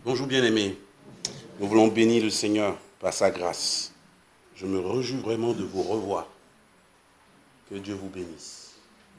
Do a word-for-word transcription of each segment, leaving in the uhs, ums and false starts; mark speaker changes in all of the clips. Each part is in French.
Speaker 1: Bonjour bien-aimés, nous voulons bénir le Seigneur par sa grâce. Je me réjouis vraiment de vous revoir. Que Dieu vous bénisse.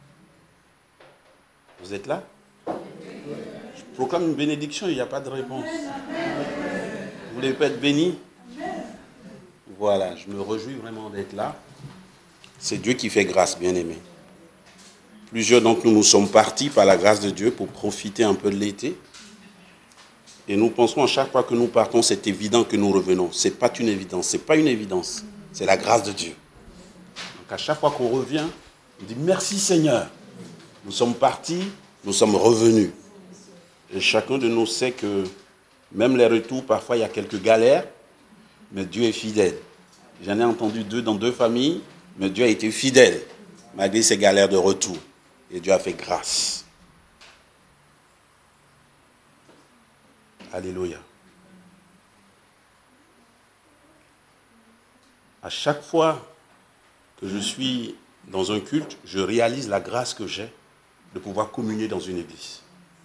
Speaker 1: Vous êtes là? Je proclame une bénédiction, il n'y a pas de réponse. Vous voulez pas être béni? Voilà, je me réjouis vraiment d'être là. C'est Dieu qui fait grâce, bien-aimés. Plusieurs d'entre nous, nous sommes partis par la grâce de Dieu pour profiter un peu de l'été. Et nous pensons à chaque fois que nous partons, c'est évident que nous revenons. Ce n'est pas une évidence, ce n'est pas une évidence. C'est la grâce de Dieu. Donc à chaque fois qu'on revient, on dit merci Seigneur. Nous sommes partis, nous sommes revenus. Et chacun de nous sait que même les retours, parfois il y a quelques galères, mais Dieu est fidèle. J'en ai entendu deux dans deux familles, mais Dieu a été fidèle, malgré ces galères de retour. Et Dieu a fait grâce. Alléluia. À chaque fois que je suis dans un culte, je réalise la grâce que j'ai de pouvoir communier dans une église.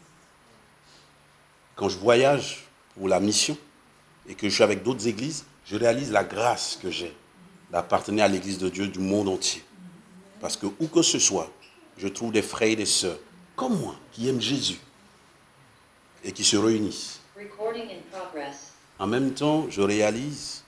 Speaker 1: Quand je voyage pour la mission et que je suis avec d'autres églises, je réalise la grâce que j'ai d'appartenir à l'église de Dieu du monde entier. Parce que où que ce soit, je trouve des frères et des sœurs comme moi qui aiment Jésus et qui se réunissent. En même temps, je réalise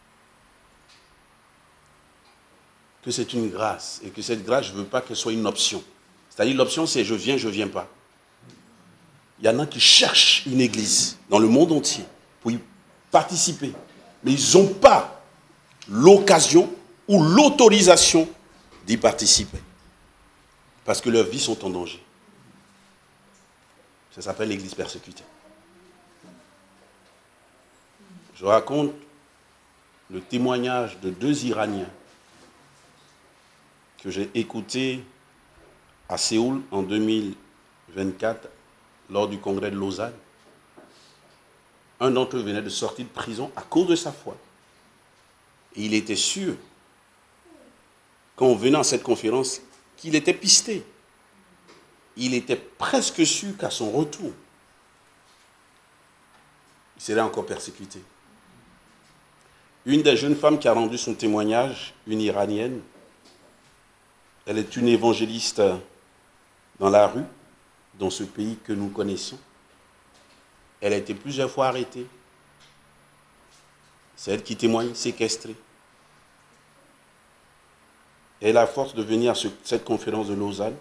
Speaker 1: que c'est une grâce et que cette grâce, je ne veux pas qu'elle soit une option. C'est-à-dire l'option, c'est je viens, je ne viens pas. Il y en a qui cherchent une église dans le monde entier pour y participer, mais ils n'ont pas l'occasion ou l'autorisation d'y participer parce que leurs vies sont en danger. Ça s'appelle l'église persécutée. Je raconte le témoignage de deux Iraniens que j'ai écoutés à Séoul en deux mille vingt-quatre lors du congrès de Lausanne. Un d'entre eux venait de sortir de prison à cause de sa foi. Et il était sûr, quand on venait à cette conférence, qu'il était pisté. Il était presque sûr qu'à son retour, il serait encore persécuté. Une des jeunes femmes qui a rendu son témoignage, une Iranienne, elle est une évangéliste dans la rue, dans ce pays que nous connaissons. Elle a été plusieurs fois arrêtée. C'est elle qui témoigne, séquestrée. Elle a la force de venir à ce, cette conférence de Lausanne.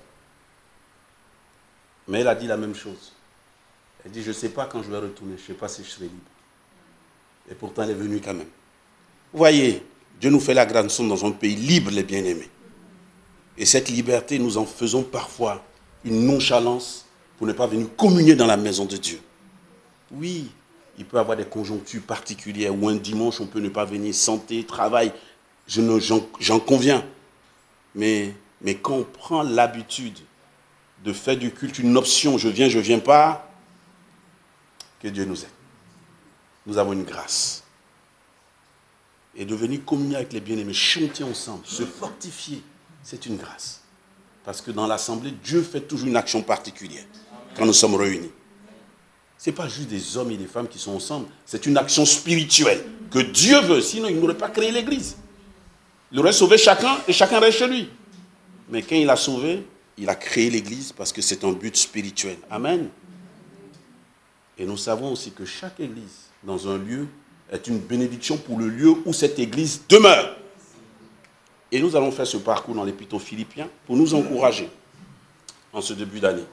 Speaker 1: Mais elle a dit la même chose. Elle dit, je ne sais pas quand je vais retourner, je ne sais pas si je serai libre. Et pourtant, elle est venue quand même. Vous voyez, Dieu nous fait la grâce, nous sommes dans un pays libre, les bien-aimés. Et cette liberté, nous en faisons parfois une nonchalance pour ne pas venir communier dans la maison de Dieu. Oui, il peut y avoir des conjonctures particulières où un dimanche, on peut ne pas venir, santé, travail, je ne, j'en, j'en conviens. Mais, mais quand on prend l'habitude de faire du culte une option, je viens, je ne viens pas, que Dieu nous aide. Nous avons une grâce. Et de venir communier avec les bien-aimés, chanter ensemble, se fortifier, c'est une grâce. Parce que dans l'assemblée, Dieu fait toujours une action particulière quand nous sommes réunis. Ce n'est pas juste des hommes et des femmes qui sont ensemble, c'est une action spirituelle que Dieu veut, sinon il n'aurait pas créé l'église. Il aurait sauvé chacun et chacun reste chez lui. Mais quand il a sauvé, il a créé l'église parce que c'est un but spirituel. Amen. Et nous savons aussi que chaque église, dans un lieu, est une bénédiction pour le lieu où cette église demeure. Et nous allons faire ce parcours dans l'Épître aux Philippiens pour nous encourager en ce début d'année.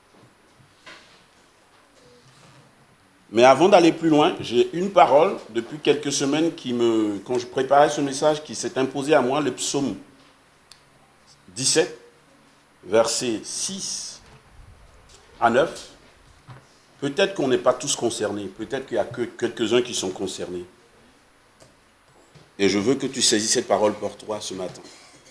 Speaker 1: Mais avant d'aller plus loin, j'ai une parole depuis quelques semaines qui me, quand je préparais ce message, qui s'est imposée à moi, le psaume dix-sept, versets six à neuf. Peut-être qu'on n'est pas tous concernés, peut-être qu'il n'y a que quelques-uns qui sont concernés. Et je veux que tu saisisses cette parole pour toi ce matin.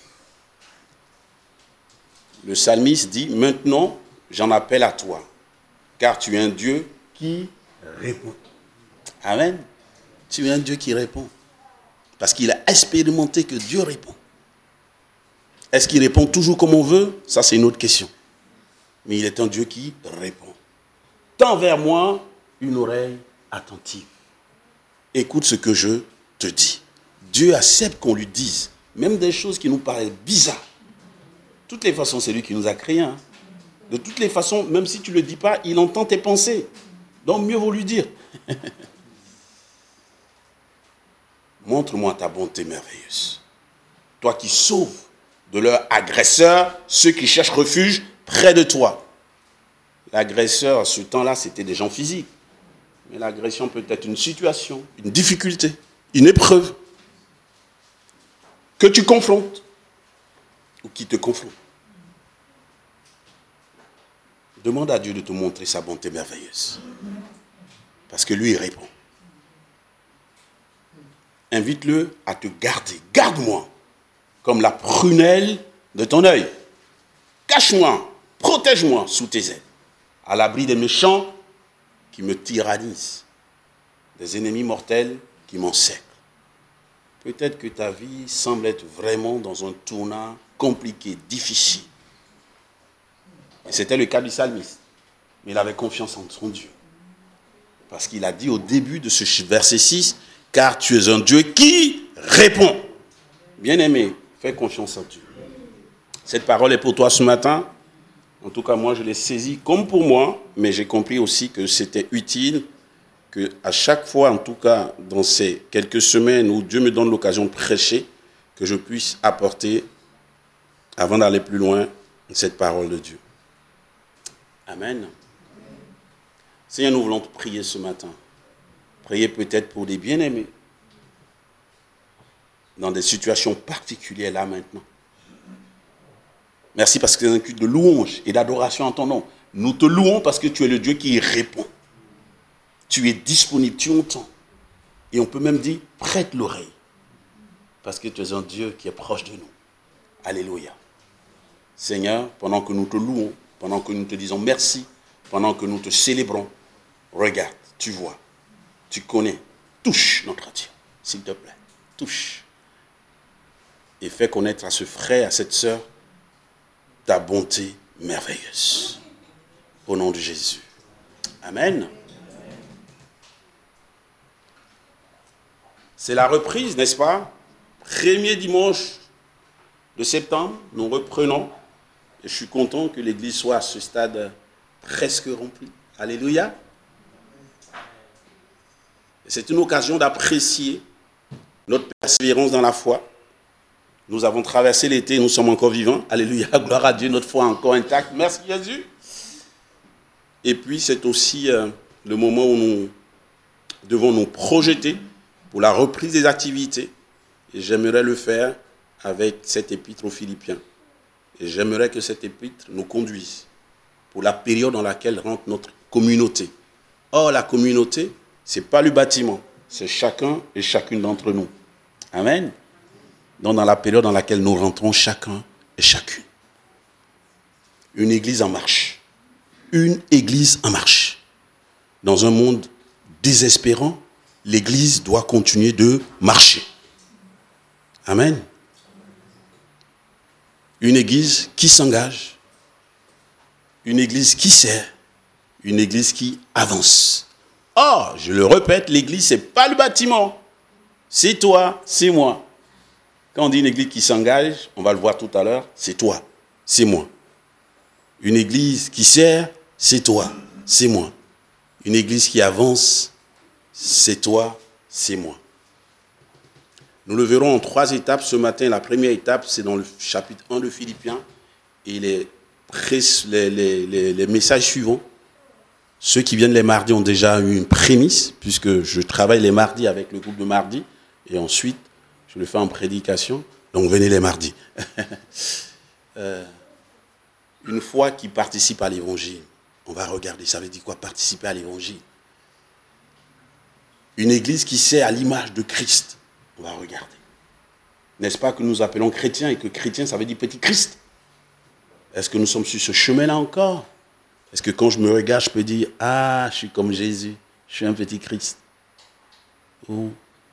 Speaker 1: Le psalmiste dit, maintenant j'en appelle à toi, car tu es un Dieu qui répond. Amen. Tu es un Dieu qui répond. Parce qu'il a expérimenté que Dieu répond. Est-ce qu'il répond toujours comme on veut? Ça, c'est une autre question. Mais il est un Dieu qui répond. Tends vers moi une oreille attentive. Écoute ce que je te dis. Dieu accepte qu'on lui dise, même des choses qui nous paraissent bizarres. De toutes les façons, c'est lui qui nous a créés. Hein. De toutes les façons, même si tu ne le dis pas, il entend tes pensées. Donc mieux vaut lui dire. Montre-moi ta bonté merveilleuse. Toi qui sauves de leurs agresseurs ceux qui cherchent refuge près de toi. L'agresseur, à ce temps-là, c'était des gens physiques. Mais l'agression peut être une situation, une difficulté, une épreuve que tu confrontes ou qui te confronte. Demande à Dieu de te montrer sa bonté merveilleuse. Parce que lui, il répond. Invite-le à te garder. Garde-moi comme la prunelle de ton œil. Cache-moi, protège-moi sous tes ailes, à l'abri des méchants qui me tyrannisent, des ennemis mortels qui m'encerclent. Peut-être que ta vie semble être vraiment dans un tournant compliqué, difficile. Et c'était le cas du psalmiste. Mais il avait confiance en son Dieu. Parce qu'il a dit au début de ce verset six, « Car tu es un Dieu qui répond. » Bien-aimé, fais confiance en Dieu. Cette parole est pour toi ce matin. En tout cas, moi, je l'ai saisie comme pour moi, mais j'ai compris aussi que c'était utile, qu'à chaque fois, en tout cas, dans ces quelques semaines où Dieu me donne l'occasion de prêcher, que je puisse apporter, avant d'aller plus loin, cette parole de Dieu. Amen. Seigneur, nous voulons te prier ce matin. Prier peut-être pour des bien-aimés, dans des situations particulières là maintenant. Merci parce que c'est un culte de louange et d'adoration en ton nom. Nous te louons parce que tu es le Dieu qui répond. Tu es disponible, tu entends. Et on peut même dire, prête l'oreille. Parce que tu es un Dieu qui est proche de nous. Alléluia. Seigneur, pendant que nous te louons, pendant que nous te disons merci, pendant que nous te célébrons, regarde, tu vois, tu connais, touche notre Dieu, s'il te plaît, touche. Et fais connaître à ce frère, à cette sœur, ta bonté merveilleuse. Au nom de Jésus. Amen. C'est la reprise, n'est-ce pas? Premier dimanche de septembre, nous reprenons. Et je suis content que l'église soit à ce stade presque remplie. Alléluia. Et c'est une occasion d'apprécier notre persévérance dans la foi. Nous avons traversé l'été, nous sommes encore vivants. Alléluia, gloire à Dieu, notre foi est encore intacte. Merci Jésus. Et puis c'est aussi euh, le moment où nous devons nous projeter pour la reprise des activités. Et j'aimerais le faire avec cette épître aux Philippiens. Et j'aimerais que cette épître nous conduise pour la période dans laquelle rentre notre communauté. Or, la communauté, ce n'est pas le bâtiment, c'est chacun et chacune d'entre nous. Amen. Donc, dans la période dans laquelle nous rentrons chacun et chacune. Une église en marche. Une église en marche. Dans un monde désespérant, l'église doit continuer de marcher. Amen. Une église qui s'engage. Une église qui sert. Une église qui avance. Or, je le répète, l'église, ce n'est pas le bâtiment. C'est toi, c'est moi. Quand on dit une église qui s'engage, on va le voir tout à l'heure, c'est toi, c'est moi. Une église qui sert, c'est toi, c'est moi. Une église qui avance, c'est toi, c'est moi. Nous le verrons en trois étapes ce matin. La première étape, c'est dans le chapitre un de Philippiens. Et les, les, les, les, les messages suivants, ceux qui viennent les mardis ont déjà eu une prémisse, puisque je travaille les mardis avec le groupe de mardi. Et ensuite, je le fais en prédication. Donc venez les mardis. euh, une foi qui participe à l'évangile. On va regarder, ça veut dire quoi, participer à l'évangile. Une église qui sert à l'image de Christ. On va regarder. N'est-ce pas que nous appelons chrétiens et que chrétien, ça veut dire petit Christ? Est-ce que nous sommes sur ce chemin-là encore? Est-ce que quand je me regarde, je peux dire, ah, je suis comme Jésus, je suis un petit Christ? Ou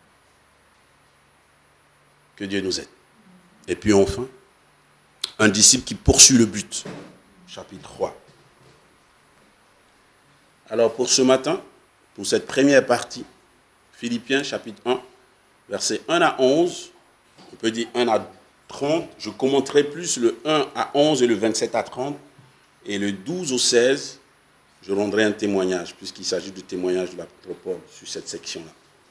Speaker 1: que Dieu nous aide. Et puis enfin, un disciple qui poursuit le but. Chapitre trois. Alors pour ce matin, pour cette première partie. Philippiens chapitre un, versets un à onze. On peut dire un à trente. Je commenterai plus le un à onze et le vingt-sept à trente. Et le douze au seize, je rendrai un témoignage, puisqu'il s'agit du témoignage de l'apôtre Paul sur cette section-là.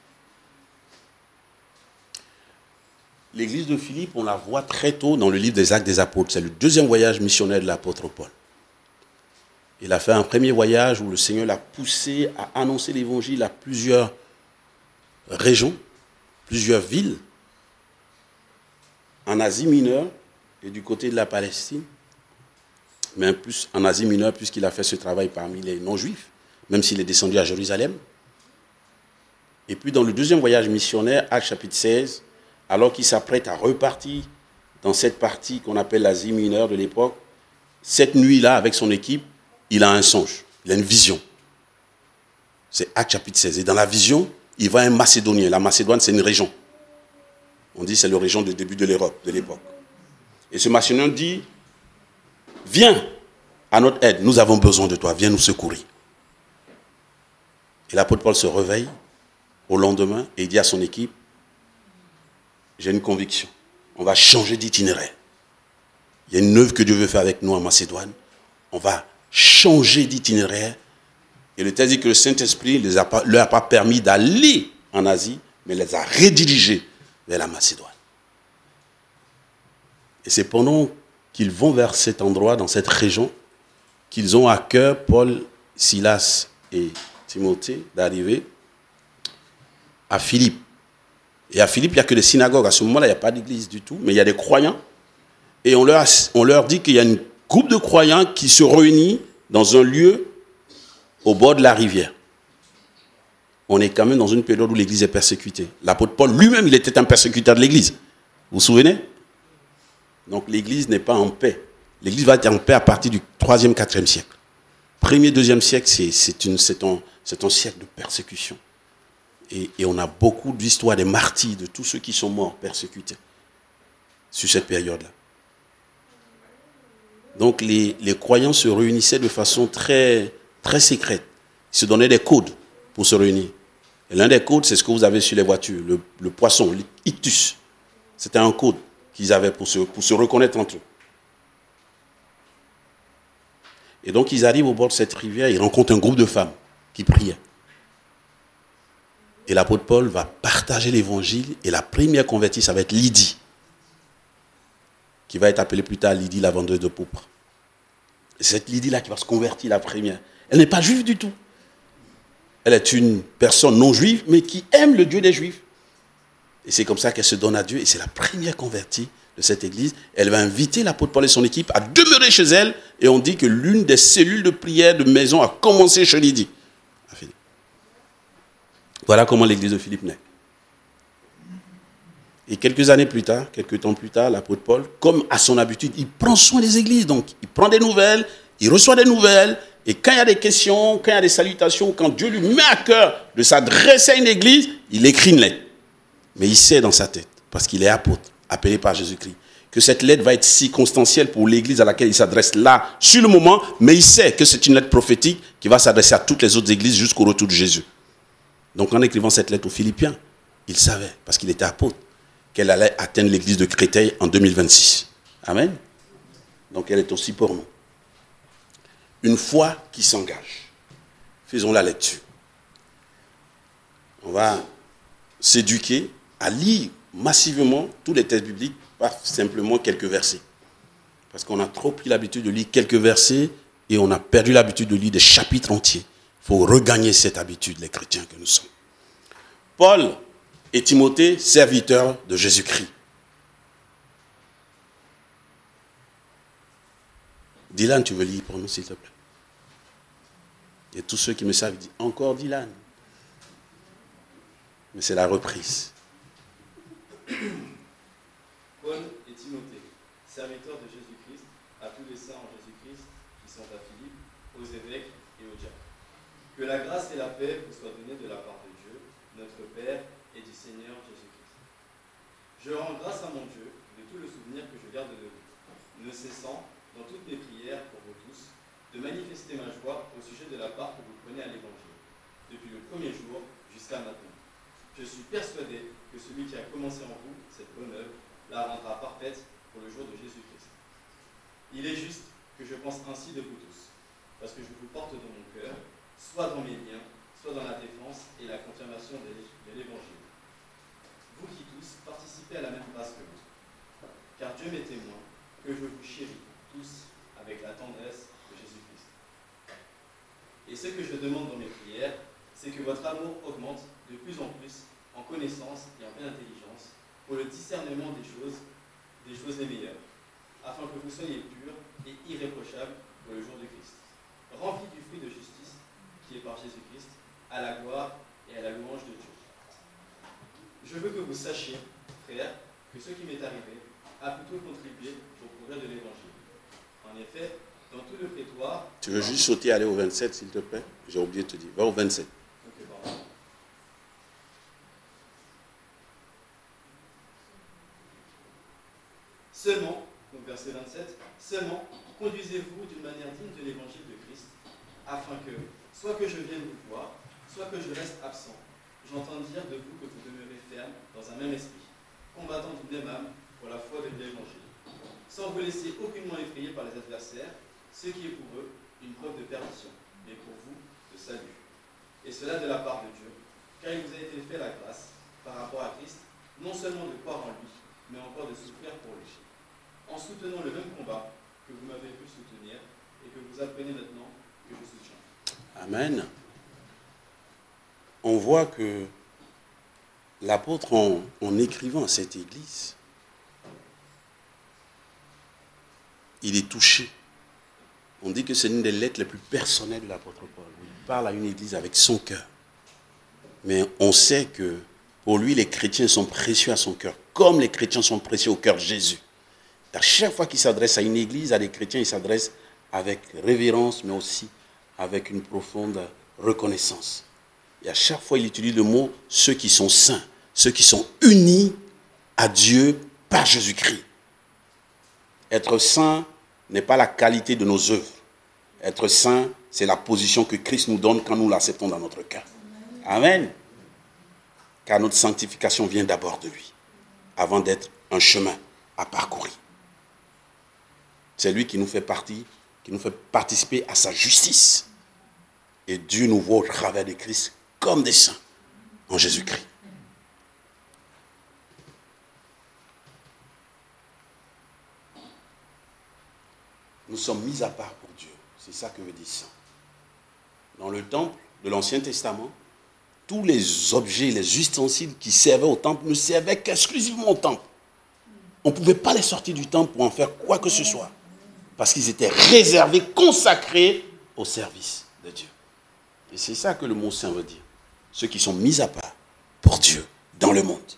Speaker 1: L'église de Philippe, on la voit très tôt dans le livre des Actes des Apôtres. C'est le deuxième voyage missionnaire de l'apôtre Paul. Il a fait un premier voyage où le Seigneur l'a poussé à annoncer l'évangile à plusieurs régions, plusieurs villes, en Asie mineure et du côté de la Palestine, mais plus en Asie mineure puisqu'il a fait ce travail parmi les non-juifs, même s'il est descendu à Jérusalem. Et puis dans le deuxième voyage missionnaire, Actes chapitre seize, alors qu'il s'apprête à repartir dans cette partie qu'on appelle l'Asie mineure de l'époque, cette nuit-là, avec son équipe, il a un songe, il a une vision. C'est Actes chapitre seize. Et dans la vision, il voit un Macédonien. La Macédoine, c'est une région. On dit que c'est la région de début de l'Europe, de l'époque. Et ce Macédonien dit, viens à notre aide, nous avons besoin de toi, viens nous secourir. Et l'apôtre Paul se réveille au lendemain et il dit à son équipe, j'ai une conviction, on va changer d'itinéraire. Il y a une œuvre que Dieu veut faire avec nous en Macédoine. On va changer d'itinéraire. Et le texte dit que le Saint-Esprit ne leur a pas permis d'aller en Asie, mais les a redirigés vers la Macédoine. Et c'est pendant qu'ils vont vers cet endroit, dans cette région, qu'ils ont à cœur, Paul, Silas et Timothée, d'arriver à Philippe. Et à Philippe, il n'y a que des synagogues. À ce moment-là, il n'y a pas d'église du tout, mais il y a des croyants. Et on leur, on leur dit qu'il y a un groupe de croyants qui se réunit dans un lieu au bord de la rivière. On est quand même dans une période où l'église est persécutée. L'apôtre Paul lui-même, il était un persécuteur de l'église. Vous vous souvenez? Donc l'église n'est pas en paix. L'église va être en paix à partir du troisième, quatrième siècle. Premier, deuxième siècle, c'est, c'est, une, c'est, un, c'est un siècle de persécution. Et, et on a beaucoup d'histoires des martyrs, de tous ceux qui sont morts persécutés sur cette période-là. Donc les, les croyants se réunissaient de façon très, très secrète. Ils se donnaient des codes pour se réunir. Et l'un des codes, c'est ce que vous avez sur les voitures, le, le poisson, l'ictus. C'était un code qu'ils avaient pour se, pour se reconnaître entre eux. Et donc ils arrivent au bord de cette rivière, ils rencontrent un groupe de femmes qui priaient. Et l'apôtre Paul va partager l'évangile, et la première convertie, ça va être Lydie, qui va être appelée plus tard Lydie, la vendeuse de pourpre. Et c'est cette Lydie-là qui va se convertir la première. Elle n'est pas juive du tout. Elle est une personne non juive, mais qui aime le Dieu des Juifs. Et c'est comme ça qu'elle se donne à Dieu, et c'est la première convertie de cette église. Elle va inviter l'apôtre Paul et son équipe à demeurer chez elle, et on dit que l'une des cellules de prière de maison a commencé chez Lydie. Voilà comment l'église de Philippe naît. Et quelques années plus tard, quelques temps plus tard, l'apôtre Paul, comme à son habitude, il prend soin des églises. Donc, il prend des nouvelles, il reçoit des nouvelles. Et quand il y a des questions, quand il y a des salutations, quand Dieu lui met à cœur de s'adresser à une église, il écrit une lettre. Mais il sait dans sa tête, parce qu'il est apôtre, appelé par Jésus-Christ, que cette lettre va être circonstancielle pour l'église à laquelle il s'adresse là, sur le moment. Mais il sait que c'est une lettre prophétique qui va s'adresser à toutes les autres églises jusqu'au retour de Jésus. Donc en écrivant cette lettre aux Philippiens, il savait, parce qu'il était apôtre, qu'elle allait atteindre l'église de Créteil en deux mille vingt-six. Amen. Donc elle est aussi pour nous. Une foi qui s'engage. Faisons la lecture. On va s'éduquer à lire massivement tous les textes bibliques, pas simplement quelques versets. Parce qu'on a trop pris l'habitude de lire quelques versets et on a perdu l'habitude de lire des chapitres entiers. Il faut regagner cette habitude, les chrétiens que nous sommes. Paul et Timothée, serviteurs de Jésus-Christ. Dylan, tu veux lire pour nous, s'il te plaît? Et tous ceux qui me savent disent encore Dylan. Mais c'est la reprise.
Speaker 2: Paul et Timothée, serviteurs de Jésus-Christ, à tous les saints en Jésus-Christ qui sont à Philippe, aux évêques et aux diacres. Que la grâce et la paix vous soient données de la part de Dieu, notre Père et du Seigneur Jésus-Christ. Je rends grâce à mon Dieu de tout le souvenir que je garde de vous, ne cessant, dans toutes mes prières pour vous tous, de manifester ma joie au sujet de la part que vous prenez à l'Évangile, depuis le premier jour jusqu'à maintenant. Je suis persuadé que celui qui a commencé en vous cette bonne œuvre la rendra parfaite pour le jour de Jésus-Christ. Il est juste que je pense ainsi de vous tous, parce que je vous porte dans mon cœur, soit dans mes liens, soit dans la défense et la confirmation de l'Évangile. Vous qui tous participez à la même grâce que moi. Car Dieu m'est témoin que je vous chéris tous avec la tendresse de Jésus-Christ. Et ce que je demande dans mes prières, c'est que votre amour augmente de plus en plus en connaissance et en pleine intelligence pour le discernement des choses, des choses les meilleures, afin que vous soyez purs et irréprochables pour le jour de Christ, remplis du fruit de justice qui est par Jésus-Christ, à la gloire et à la louange de Dieu. Je veux que vous sachiez, frères, que ce qui m'est arrivé a plutôt contribué au progrès de l'Évangile. En effet, dans tout le prétoire...
Speaker 1: Tu veux juste sauter, aller au vingt-sept, s'il te plaît? J'ai oublié de te dire. Va au vingt-sept.
Speaker 2: Ok, pardon. Seulement, donc verset vingt-sept, seulement conduisez-vous d'une manière digne de l'Évangile de Christ, afin que, soit que je vienne vous voir, soit que je reste absent, j'entends dire de vous que vous demeurez ferme dans un même esprit, combattant d'une même âme pour la foi de l'Évangile, sans vous laisser aucunement effrayer par les adversaires, ce qui est pour eux une preuve de perdition, mais pour vous de salut. Et cela de la part de Dieu, car il vous a été fait la grâce, par rapport à Christ, non seulement de croire en lui, mais encore de souffrir pour lui, en soutenant le même combat que vous m'avez vu soutenir et que vous apprenez maintenant que je soutiens.
Speaker 1: Amen. On voit que l'apôtre, en, en écrivant à cette église, il est touché. On dit que c'est une des lettres les plus personnelles de l'apôtre Paul. Il parle à une église avec son cœur. Mais on sait que pour lui, les chrétiens sont précieux à son cœur, comme les chrétiens sont précieux au cœur de Jésus. À chaque fois qu'il s'adresse à une église, à des chrétiens, il s'adresse avec révérence, mais aussi avec une profonde reconnaissance. Et à chaque fois, il utilise le mot « ceux qui sont saints », ceux qui sont unis à Dieu par Jésus-Christ. Être saint n'est pas la qualité de nos œuvres. Être saint, c'est la position que Christ nous donne quand nous l'acceptons dans notre cœur. Amen. Car notre sanctification vient d'abord de lui, avant d'être un chemin à parcourir. C'est lui qui nous fait partie, qui nous fait participer à sa justice. Et Dieu nous voit au travers de Christ comme des saints en Jésus-Christ. Nous sommes mis à part pour Dieu. C'est ça que veut dire saint. Dans le temple de l'Ancien Testament, tous les objets, les ustensiles qui servaient au temple ne servaient qu'exclusivement au temple. On ne pouvait pas les sortir du temple pour en faire quoi que ce soit. Parce qu'ils étaient réservés, consacrés au service de Dieu. Et c'est ça que le mot saint veut dire. Ceux qui sont mis à part pour Dieu dans le monde.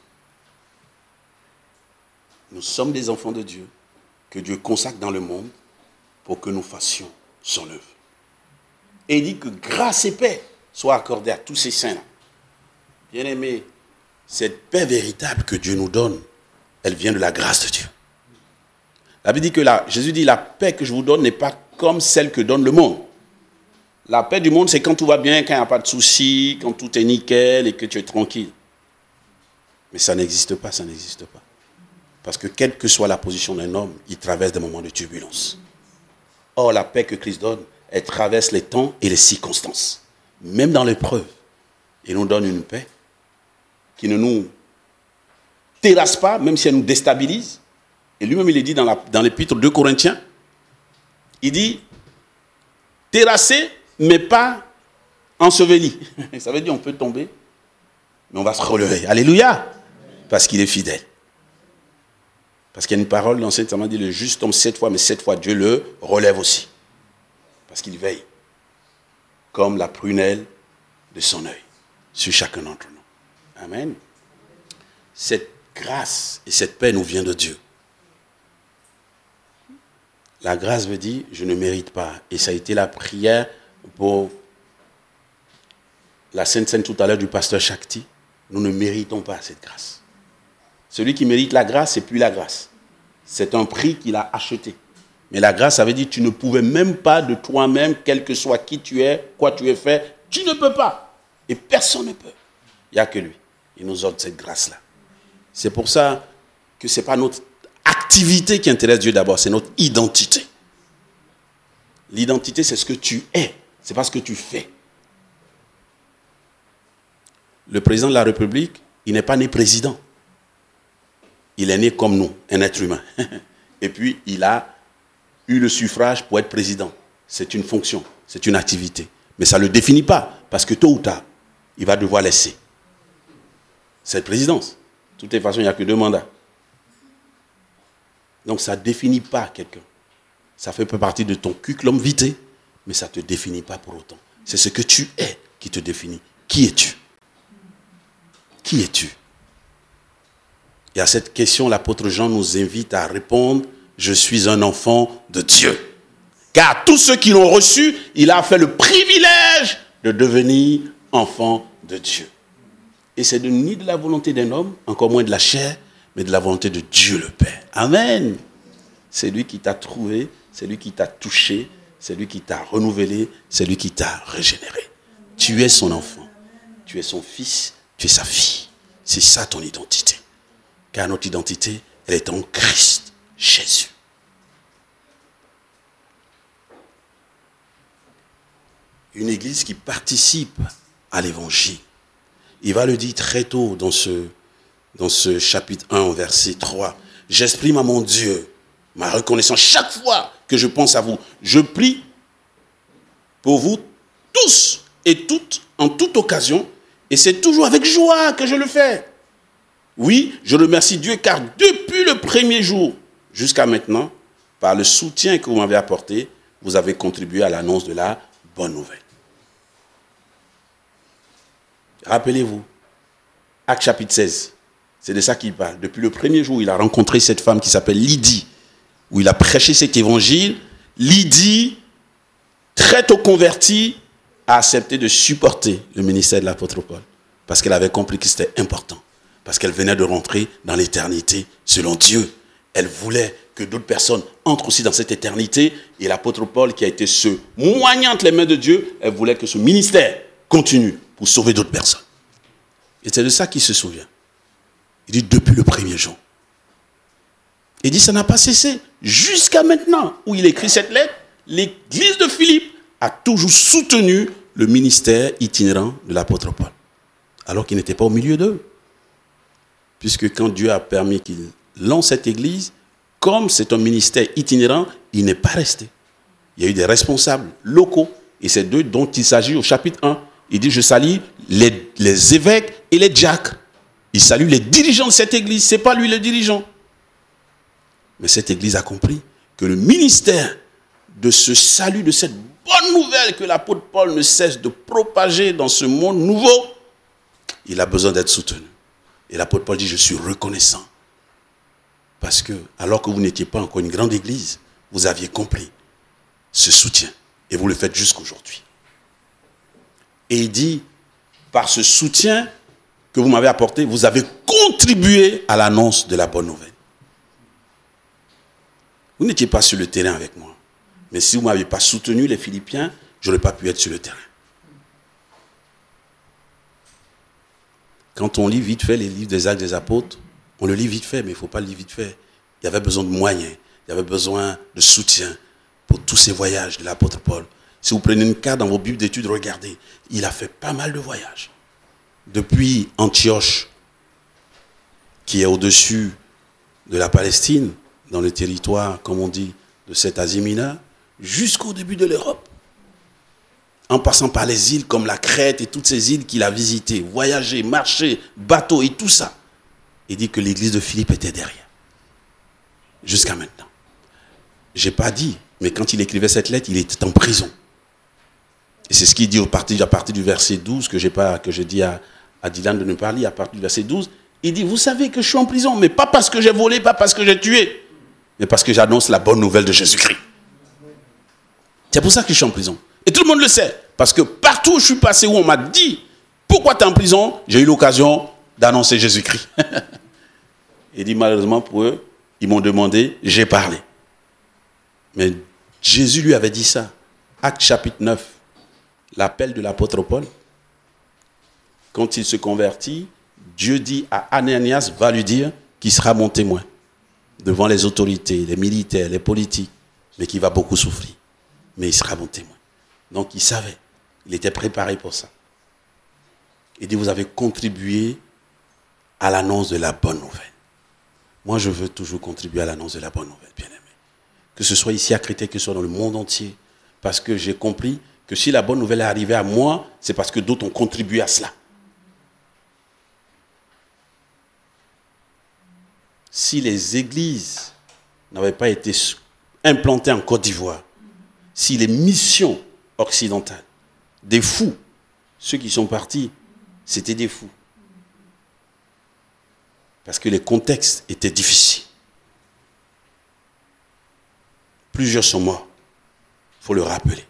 Speaker 1: Nous sommes des enfants de Dieu que Dieu consacre dans le monde pour que nous fassions son œuvre. Et il dit que grâce et paix soient accordées à tous ces saints-là. Bien-aimés, cette paix véritable que Dieu nous donne, elle vient de la grâce de Dieu. La Bible dit que la, Jésus dit, la paix que je vous donne n'est pas comme celle que donne le monde. La paix du monde, c'est quand tout va bien, quand il n'y a pas de soucis, quand tout est nickel et que tu es tranquille. Mais ça n'existe pas, ça n'existe pas. Parce que quelle que soit la position d'un homme, il traverse des moments de turbulence. Or, la paix que Christ donne, elle traverse les temps et les circonstances. Même dans l'épreuve, il nous donne une paix qui ne nous terrasse pas, même si elle nous déstabilise. Et lui-même, il est dit dans, la, dans l'épître de Corinthiens, il dit, terrassé, mais pas enseveli. Ça veut dire on peut tomber, mais on va se relever. Alléluia. Parce qu'il est fidèle. Parce qu'il y a une parole dans l'Ancien Testament qui dit, le juste tombe sept fois, mais sept fois Dieu le relève aussi. Parce qu'il veille, comme la prunelle de son œil, sur chacun d'entre nous. Amen. Cette grâce et cette paix nous vient de Dieu. La grâce veut dire, je ne mérite pas. Et ça a été la prière pour la Sainte Seine tout à l'heure du pasteur Shakti. Nous ne méritons pas cette grâce. Celui qui mérite la grâce, c'est plus la grâce. C'est un prix qu'il a acheté. Mais la grâce, ça veut dire que tu ne pouvais même pas de toi-même, quel que soit qui tu es, quoi tu es fait, tu ne peux pas. Et personne ne peut. Il n'y a que lui. Il nous offre cette grâce-là. C'est pour ça que ce n'est pas notre activité qui intéresse Dieu d'abord, c'est notre identité. L'identité, c'est ce que tu es, c'est pas ce que tu fais. Le président de la République, il n'est pas né président. Il est né comme nous, un être humain. Et puis, il a eu le suffrage pour être président. C'est une fonction, c'est une activité. Mais ça ne le définit pas, parce que tôt ou tard, il va devoir laisser cette présidence. De toutes les façons, il n'y a que deux mandats. Donc, ça ne définit pas quelqu'un. Ça fait partie de ton curriculum vitae, mais ça ne te définit pas pour autant. C'est ce que tu es qui te définit. Qui es-tu? Qui es-tu? Et à cette question, l'apôtre Jean nous invite à répondre « Je suis un enfant de Dieu ». Car tous ceux qui l'ont reçu, il a fait le privilège de devenir enfant de Dieu. Et c'est de, ni de la volonté d'un homme, encore moins de la chair, mais de la volonté de Dieu le Père. Amen. C'est lui qui t'a trouvé, c'est lui qui t'a touché, c'est lui qui t'a renouvelé, c'est lui qui t'a régénéré. Tu es son enfant, tu es son fils, tu es sa fille. C'est ça ton identité. Car notre identité, elle est en Christ, Jésus. Une église qui participe à l'évangile. Il va le dire très tôt dans ce, dans ce chapitre un, verset trois. J'exprime à mon Dieu ma reconnaissance chaque fois que je pense à vous. Je prie pour vous tous et toutes, en toute occasion, et c'est toujours avec joie que je le fais. Oui, je remercie Dieu car depuis le premier jour jusqu'à maintenant, par le soutien que vous m'avez apporté, vous avez contribué à l'annonce de la bonne nouvelle. Rappelez-vous, Actes chapitre seize, c'est de ça qu'il parle. Depuis le premier jour, il a rencontré cette femme qui s'appelle Lydie, où il a prêché cet évangile. Lydie, très tôt convertie, a accepté de supporter le ministère de l'apôtre Paul, parce qu'elle avait compris que c'était important, parce qu'elle venait de rentrer dans l'éternité selon Dieu. Elle voulait que d'autres personnes entrent aussi dans cette éternité, et l'apôtre Paul, qui a été ce moyen entre les mains de Dieu, elle voulait que ce ministère continue pour sauver d'autres personnes. Et c'est de ça qu'il se souvient. Il dit depuis le premier jour. Il dit ça n'a pas cessé jusqu'à maintenant, où il écrit cette lettre. L'église de Philippe a toujours soutenu le ministère itinérant de l'apôtre Paul, alors qu'il n'était pas au milieu d'eux. Puisque quand Dieu a permis qu'il lance cette église, comme c'est un ministère itinérant, il n'est pas resté. Il y a eu des responsables locaux, et c'est d'eux dont il s'agit au chapitre un. Il dit, je salue les, les évêques et les diacres. Il salue les dirigeants de cette église. Ce n'est pas lui le dirigeant. Mais cette église a compris que le ministère de ce salut, de cette bonne nouvelle que l'apôtre Paul ne cesse de propager dans ce monde nouveau, il a besoin d'être soutenu. Et l'apôtre Paul dit, je suis reconnaissant. Parce que, alors que vous n'étiez pas encore une grande église, vous aviez compris ce soutien. Et vous le faites jusqu'aujourd'hui. Et il dit, par ce soutien que vous m'avez apporté, vous avez contribué à l'annonce de la bonne nouvelle. Vous n'étiez pas sur le terrain avec moi. Mais si vous ne m'aviez pas soutenu, les Philippiens, je n'aurais pas pu être sur le terrain. Quand on lit vite fait les livres des Actes des Apôtres, on le lit vite fait, mais il ne faut pas le lire vite fait. Il y avait besoin de moyens, il y avait besoin de soutien pour tous ces voyages de l'apôtre Paul. Si vous prenez une carte dans vos bibles d'études, regardez, il a fait pas mal de voyages. Depuis Antioche, qui est au-dessus de la Palestine, dans le territoire, comme on dit, de cette Asie mineure, jusqu'au début de l'Europe. En passant par les îles comme la Crète et toutes ces îles qu'il a visitées, voyagé, marché, bateau et tout ça. Il dit que l'église de Philippe était derrière. Jusqu'à maintenant. Je n'ai pas dit, mais quand il écrivait cette lettre, il était en prison. Et c'est ce qu'il dit à partir, à partir du verset douze, que j'ai pas, que j'ai dit à, à Dylan de ne pas lire, à partir du verset douze. Il dit, vous savez que je suis en prison, mais pas parce que j'ai volé, pas parce que j'ai tué, mais parce que j'annonce la bonne nouvelle de Jésus-Christ. C'est pour ça que je suis en prison. Et tout le monde le sait. Parce que partout où je suis passé, où on m'a dit, pourquoi tu es en prison, j'ai eu l'occasion d'annoncer Jésus-Christ. Il dit, malheureusement pour eux, ils m'ont demandé, j'ai parlé. Mais Jésus lui avait dit ça. Acte chapitre neuf, l'appel de l'apôtre Paul. quand il se convertit, Dieu dit à Ananias, va lui dire qu'il sera mon témoin devant les autorités, les militaires, les politiques, mais qu'il va beaucoup souffrir. Mais il sera mon témoin. Donc il savait, il était préparé pour ça. Il dit, vous avez contribué à l'annonce de la bonne nouvelle. Moi, je veux toujours contribuer à l'annonce de la bonne nouvelle, bien-aimé. Que ce soit ici à Créteil, que ce soit dans le monde entier. Parce que j'ai compris que si la bonne nouvelle est arrivée à moi, c'est parce que d'autres ont contribué à cela. Si les églises n'avaient pas été implantées en Côte d'Ivoire, si les missions occidentales, des fous, ceux qui sont partis, c'était des fous. Parce que les contextes étaient difficiles. Plusieurs sont morts. Il faut le rappeler.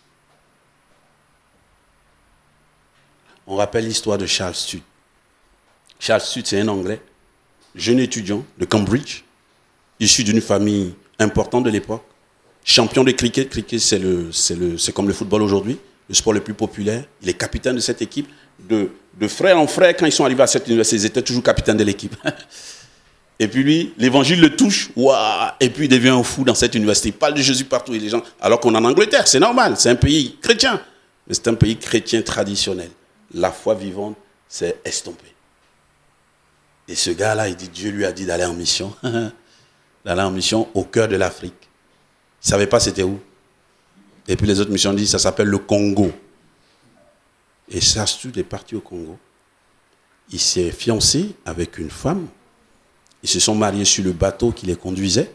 Speaker 1: On rappelle l'histoire de Charles Studd. Charles Studd, c'est un Anglais, jeune étudiant de Cambridge, issu d'une famille importante de l'époque, champion de cricket. Cricket, c'est, le, c'est, le, c'est comme le football aujourd'hui, le sport le plus populaire. Il est capitaine de cette équipe. De, de frère en frère, quand ils sont arrivés à cette université, ils étaient toujours capitaines de l'équipe. Et puis lui, l'évangile le touche, waouh, et puis il devient un fou dans cette université. Il parle de Jésus partout, et les gens, alors qu'on est en Angleterre, c'est normal, c'est un pays chrétien. Mais c'est un pays chrétien traditionnel. La foi vivante, c'est estompé. Et ce gars-là, il dit, Dieu lui a dit d'aller en mission. D'aller en mission au cœur de l'Afrique. Il ne savait pas c'était où. Et puis les autres missions disent, ça s'appelle le Congo. Et Charles Studd est parti au Congo. Il s'est fiancé avec une femme. Ils se sont mariés sur le bateau qui les conduisait.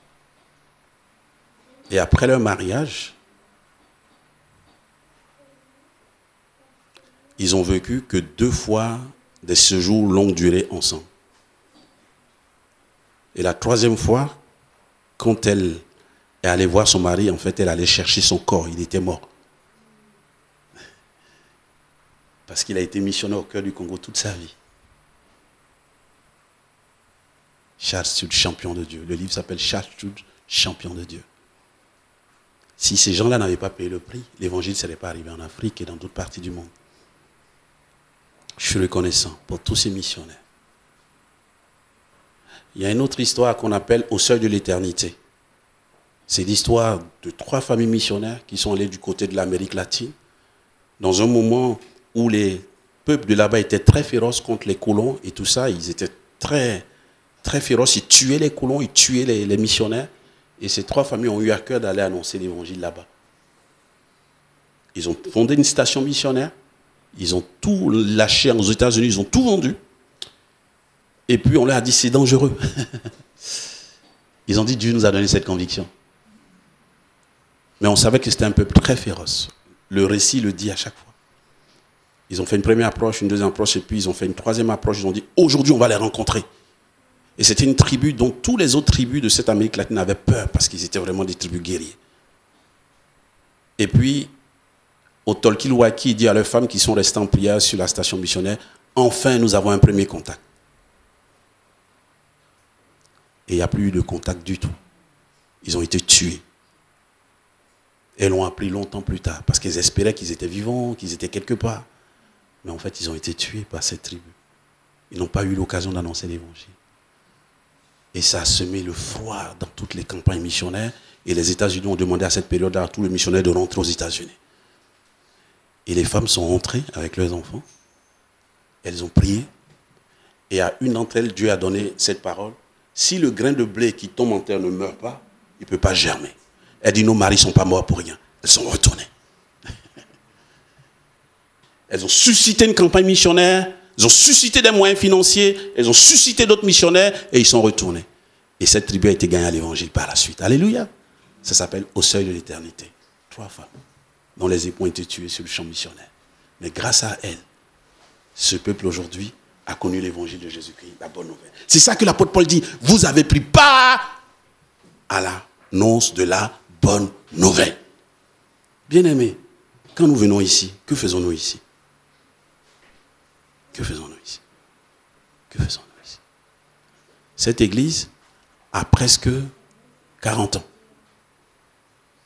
Speaker 1: Et après leur mariage, ils ont vécu que deux fois des séjours longue durée ensemble. Et la troisième fois, quand elle est allée voir son mari, en fait, elle allait chercher son corps. Il était mort. Parce qu'il a été missionnaire au cœur du Congo toute sa vie. Charles Studd, champion de Dieu. Le livre s'appelle Charles Studd, champion de Dieu. Si ces gens-là n'avaient pas payé le prix, l'évangile ne serait pas arrivé en Afrique et dans d'autres parties du monde. Je suis reconnaissant pour tous ces missionnaires. Il y a une autre histoire qu'on appelle Au seuil de l'éternité. C'est l'histoire de trois familles missionnaires qui sont allées du côté de l'Amérique latine, dans un moment où les peuples de là-bas étaient très féroces contre les colons et tout ça. Ils étaient très, très féroces. Ils tuaient les colons, ils tuaient les, les missionnaires. Et ces trois familles ont eu à cœur d'aller annoncer l'évangile là-bas. Ils ont fondé une station missionnaire. Ils ont tout lâché aux États-Unis. Ils ont tout vendu. Et puis on leur a dit, c'est dangereux. Ils ont dit, Dieu nous a donné cette conviction. Mais on savait que c'était un peuple très féroce. Le récit le dit à chaque fois. Ils ont fait une première approche, une deuxième approche, et puis ils ont fait une troisième approche. Ils ont dit, aujourd'hui, on va les rencontrer. Et c'était une tribu dont tous les autres tribus de cette Amérique latine avaient peur, parce qu'ils étaient vraiment des tribus guerriers. Et puis, au Tolkiwaki, il dit à leurs femmes qui sont restées en prière sur la station missionnaire, enfin, nous avons un premier contact. Et il n'y a plus eu de contact du tout. Ils ont été tués. Et l'ont appris longtemps plus tard, parce qu'ils espéraient qu'ils étaient vivants, qu'ils étaient quelque part. Mais en fait, ils ont été tués par cette tribu. Ils n'ont pas eu l'occasion d'annoncer l'évangile. Et ça a semé le froid dans toutes les campagnes missionnaires. Et les États-Unis ont demandé à cette période-là à tous les missionnaires de rentrer aux États-Unis. Et les femmes sont rentrées avec leurs enfants. Elles ont prié. Et à une d'entre elles, Dieu a donné cette parole. Si le grain de blé qui tombe en terre ne meurt pas, il ne peut pas germer. Elle dit, nos maris ne sont pas morts pour rien. Elles sont retournées. Elles ont suscité une campagne missionnaire. Elles ont suscité des moyens financiers. Elles ont suscité d'autres missionnaires. Et ils sont retournés. Et cette tribu a été gagnée à l'évangile par la suite. Alléluia. Ça s'appelle Au seuil de l'éternité. Trois femmes dont les époux ont été tués sur le champ missionnaire. Mais grâce à elles, ce peuple aujourd'hui a connu l'évangile de Jésus-Christ, la bonne nouvelle. C'est ça que l'apôtre Paul dit. Vous avez pris part à l'annonce de la bonne nouvelle. Bien-aimés, quand nous venons ici, que faisons-nous ici? Que faisons-nous ici? Que faisons-nous ici? Cette église a presque quarante ans.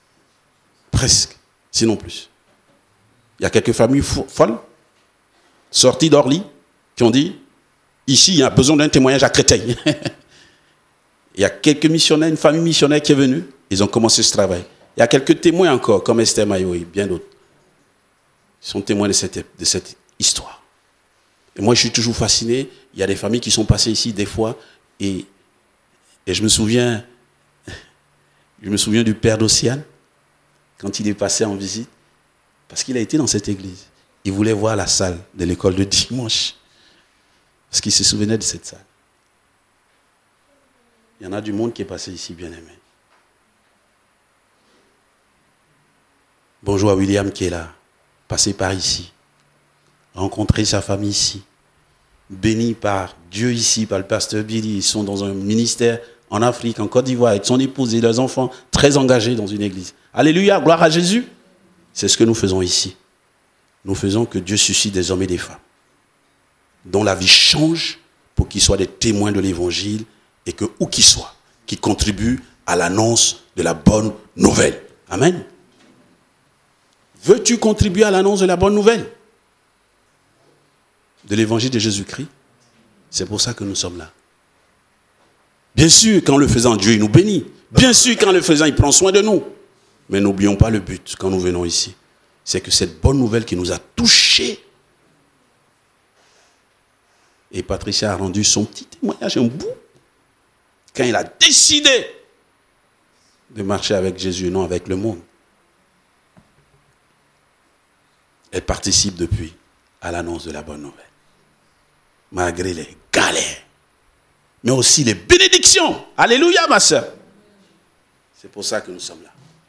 Speaker 1: Presque, sinon plus. Il y a quelques familles fo- folles. sortis d'Orly, qui ont dit, ici, il y a besoin d'un témoignage à Créteil. Il y a quelques missionnaires, une famille missionnaire qui est venue, ils ont commencé ce travail. Il y a quelques témoins encore, comme Esther Mayo et bien d'autres. Ils sont témoins de cette, de cette histoire. Et moi, je suis toujours fasciné. Il y a des familles qui sont passées ici des fois, et, et je me souviens, je me souviens du père d'Océane, quand il est passé en visite, parce qu'il a été dans cette église. Il voulait voir la salle de l'école de dimanche, parce qu'il se souvenait de cette salle. Il y en a du monde qui est passé ici, bien-aimé. Bonjour à William qui est là, passé par ici, rencontré sa famille ici, béni par Dieu ici, par le pasteur Billy. Ils sont dans un ministère en Afrique, en Côte d'Ivoire, avec son épouse et leurs enfants, très engagés dans une église. Alléluia, gloire à Jésus. C'est ce que nous faisons ici. Nous faisons que Dieu suscite des hommes et des femmes, dont la vie change pour qu'ils soient des témoins de l'évangile et que, où qu'ils soient, qu'ils contribuent à l'annonce de la bonne nouvelle. Amen. Veux-tu contribuer à l'annonce de la bonne nouvelle de l'évangile de Jésus-Christ? C'est pour ça que nous sommes là. Bien sûr, qu'en le faisant, Dieu nous bénit. Bien sûr, qu'en le faisant, il prend soin de nous. Mais n'oublions pas le but quand nous venons ici. C'est que cette bonne nouvelle qui nous a touchés. Et Patricia a rendu son petit témoignage un bout. Quand il a décidé de marcher avec Jésus et non avec le monde. Elle participe depuis à l'annonce de la bonne nouvelle. Malgré les galères. Mais aussi les bénédictions. Alléluia, ma soeur. C'est pour ça que nous sommes là.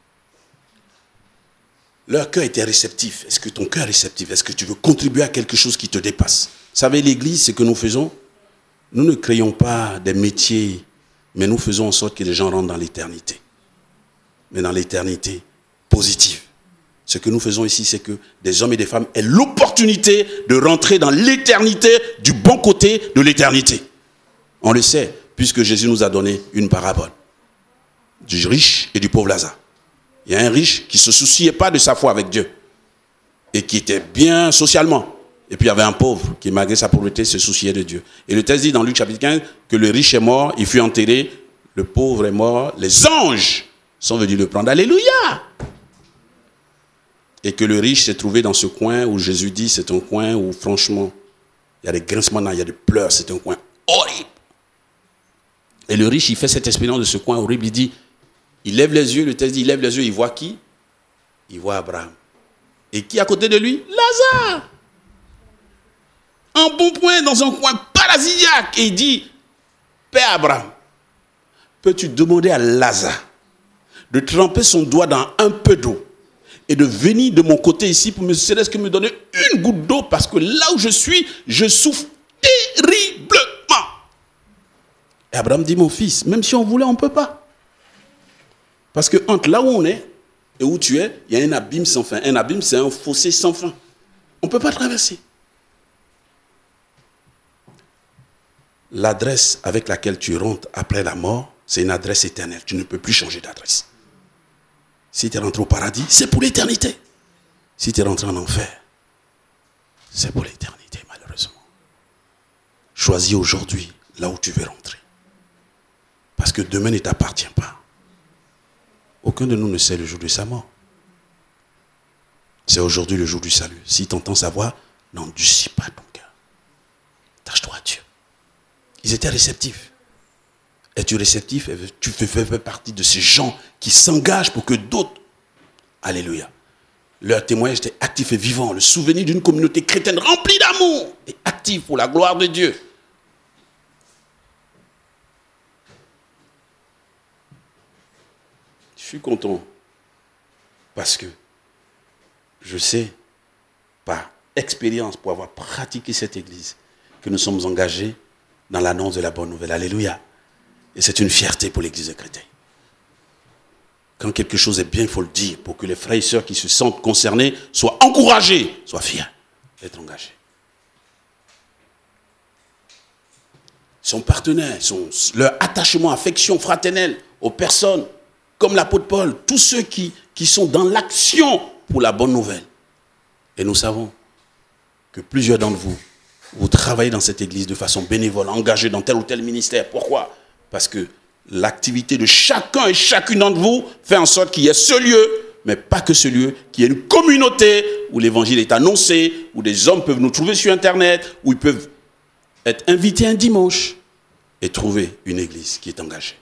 Speaker 1: Leur cœur était réceptif. Est-ce que ton cœur est réceptif? Est-ce que tu veux contribuer à quelque chose qui te dépasse? Vous savez, l'église, ce que nous faisons, nous ne créons pas des métiers, mais nous faisons en sorte que les gens rentrent dans l'éternité. Mais dans l'éternité positive. Ce que nous faisons ici, c'est que des hommes et des femmes aient l'opportunité de rentrer dans l'éternité du bon côté de l'éternité. On le sait, puisque Jésus nous a donné une parabole du riche et du pauvre Lazare. Il y a un riche qui ne se souciait pas de sa foi avec Dieu et qui était bien socialement. Et puis il y avait un pauvre qui, malgré sa pauvreté, se souciait de Dieu. Et le texte dit dans Luc chapitre quinze que le riche est mort, il fut enterré, le pauvre est mort, les anges sont venus le prendre. Alléluia! Et que le riche s'est trouvé dans ce coin où Jésus dit c'est un coin où franchement, il y a des grincements, il y a des pleurs, c'est un coin horrible. Et le riche, il fait cette expérience de ce coin horrible, il dit, il lève les yeux, le texte dit, il lève les yeux, il voit qui? Il voit Abraham. Et qui à côté de lui? Lazare. Un bon point dans un coin paradisiaque. Et il dit, Père Abraham, peux-tu demander à Lazare de tremper son doigt dans un peu d'eau et de venir de mon côté ici pour me serait-ce que me donner une goutte d'eau parce que là où je suis, je souffre terriblement. Et Abraham dit, mon fils, même si on voulait, on ne peut pas. Parce que entre là où on est et où tu es, il y a un abîme sans fin. Un abîme, c'est un fossé sans fin. On ne peut pas traverser. L'adresse avec laquelle tu rentres après la mort, c'est une adresse éternelle. Tu ne peux plus changer d'adresse. Si tu es rentré au paradis, c'est pour l'éternité. Si tu es rentré en enfer, c'est pour l'éternité, malheureusement. Choisis aujourd'hui là où tu veux rentrer. Parce que demain ne t'appartient pas. Aucun de nous ne sait le jour de sa mort. C'est aujourd'hui le jour du salut. Si tu entends sa voix, n'endurcis pas ton cœur. Tâche-toi à Dieu. Ils étaient réceptifs. Es-tu réceptif? Tu fais partie de ces gens qui s'engagent pour que d'autres, alléluia, leur témoignage était actif et vivant. Le souvenir d'une communauté chrétienne remplie d'amour et active pour la gloire de Dieu. Je suis content parce que je sais, par expérience, pour avoir pratiqué cette église, que nous sommes engagés dans l'annonce de la bonne nouvelle. Alléluia. Et c'est une fierté pour l'église de Créteil. Quand quelque chose est bien, il faut le dire, pour que les frères et sœurs qui se sentent concernés soient encouragés, soient fiers d'être engagés. Son partenaire, son, leur attachement, affection fraternelle aux personnes, comme l'apôtre Paul, tous ceux qui, qui sont dans l'action pour la bonne nouvelle. Et nous savons que plusieurs d'entre vous, vous travaillez dans cette église de façon bénévole, engagés dans tel ou tel ministère. Pourquoi? Parce que l'activité de chacun et chacune d'entre vous fait en sorte qu'il y ait ce lieu, mais pas que ce lieu, qu'il y ait une communauté où l'évangile est annoncé, où des hommes peuvent nous trouver sur Internet, où ils peuvent être invités un dimanche et trouver une église qui est engagée.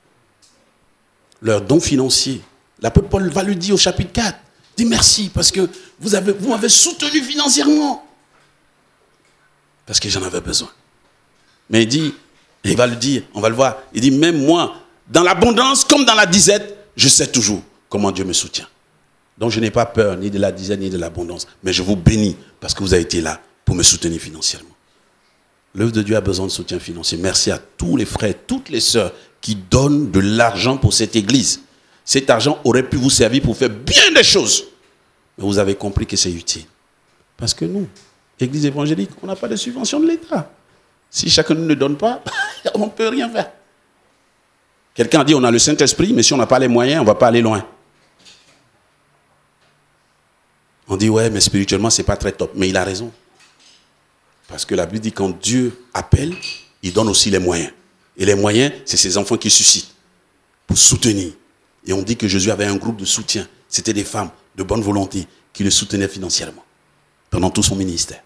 Speaker 1: Leur don financier, l'apôtre Paul va le dire au chapitre quatre. Il dit merci parce que vous, avez, vous m'avez soutenu financièrement. Parce que j'en avais besoin. Mais il dit, et il va le dire, on va le voir, il dit même moi, dans l'abondance comme dans la disette, je sais toujours comment Dieu me soutient. Donc je n'ai pas peur ni de la disette ni de l'abondance, mais je vous bénis parce que vous avez été là pour me soutenir financièrement. L'œuvre de Dieu a besoin de soutien financier. Merci à tous les frères, toutes les sœurs qui donnent de l'argent pour cette église. Cet argent aurait pu vous servir pour faire bien des choses. Mais vous avez compris que c'est utile. Parce que nous, église évangélique, on n'a pas de subvention de l'État. Si chacun ne donne pas, on ne peut rien faire. Quelqu'un a dit on a le Saint-Esprit, mais si on n'a pas les moyens, on ne va pas aller loin. On dit ouais, mais spirituellement, ce n'est pas très top. Mais il a raison. Parce que la Bible dit quand Dieu appelle, il donne aussi les moyens. Et les moyens, c'est ces enfants qui suscitent pour soutenir. Et on dit que Jésus avait un groupe de soutien. C'était des femmes de bonne volonté qui le soutenaient financièrement pendant tout son ministère.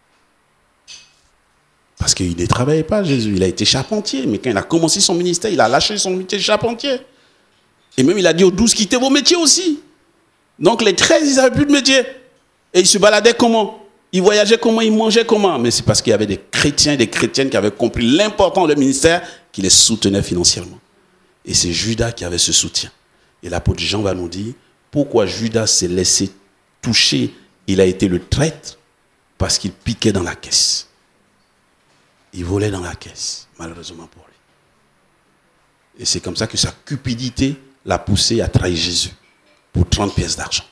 Speaker 1: Parce qu'il ne travaillait pas, Jésus. Il a été charpentier. Mais quand il a commencé son ministère, il a lâché son métier de charpentier. Et même il a dit aux douze, quittez vos métiers aussi. Donc les treize, ils n'avaient plus de métier. Et ils se baladaient comment? Ils voyageaient comment? Ils mangeaient comment? Mais c'est parce qu'il y avait des chrétiens et des chrétiennes qui avaient compris l'importance du ministère, qui les soutenaient financièrement. Et c'est Judas qui avait ce soutien. Et l'apôtre Jean va nous dire pourquoi Judas s'est laissé toucher. Il a été le traître parce qu'il piquait dans la caisse. Il volait dans la caisse, malheureusement pour lui. Et c'est comme ça que sa cupidité l'a poussé à trahir Jésus pour trente pièces d'argent.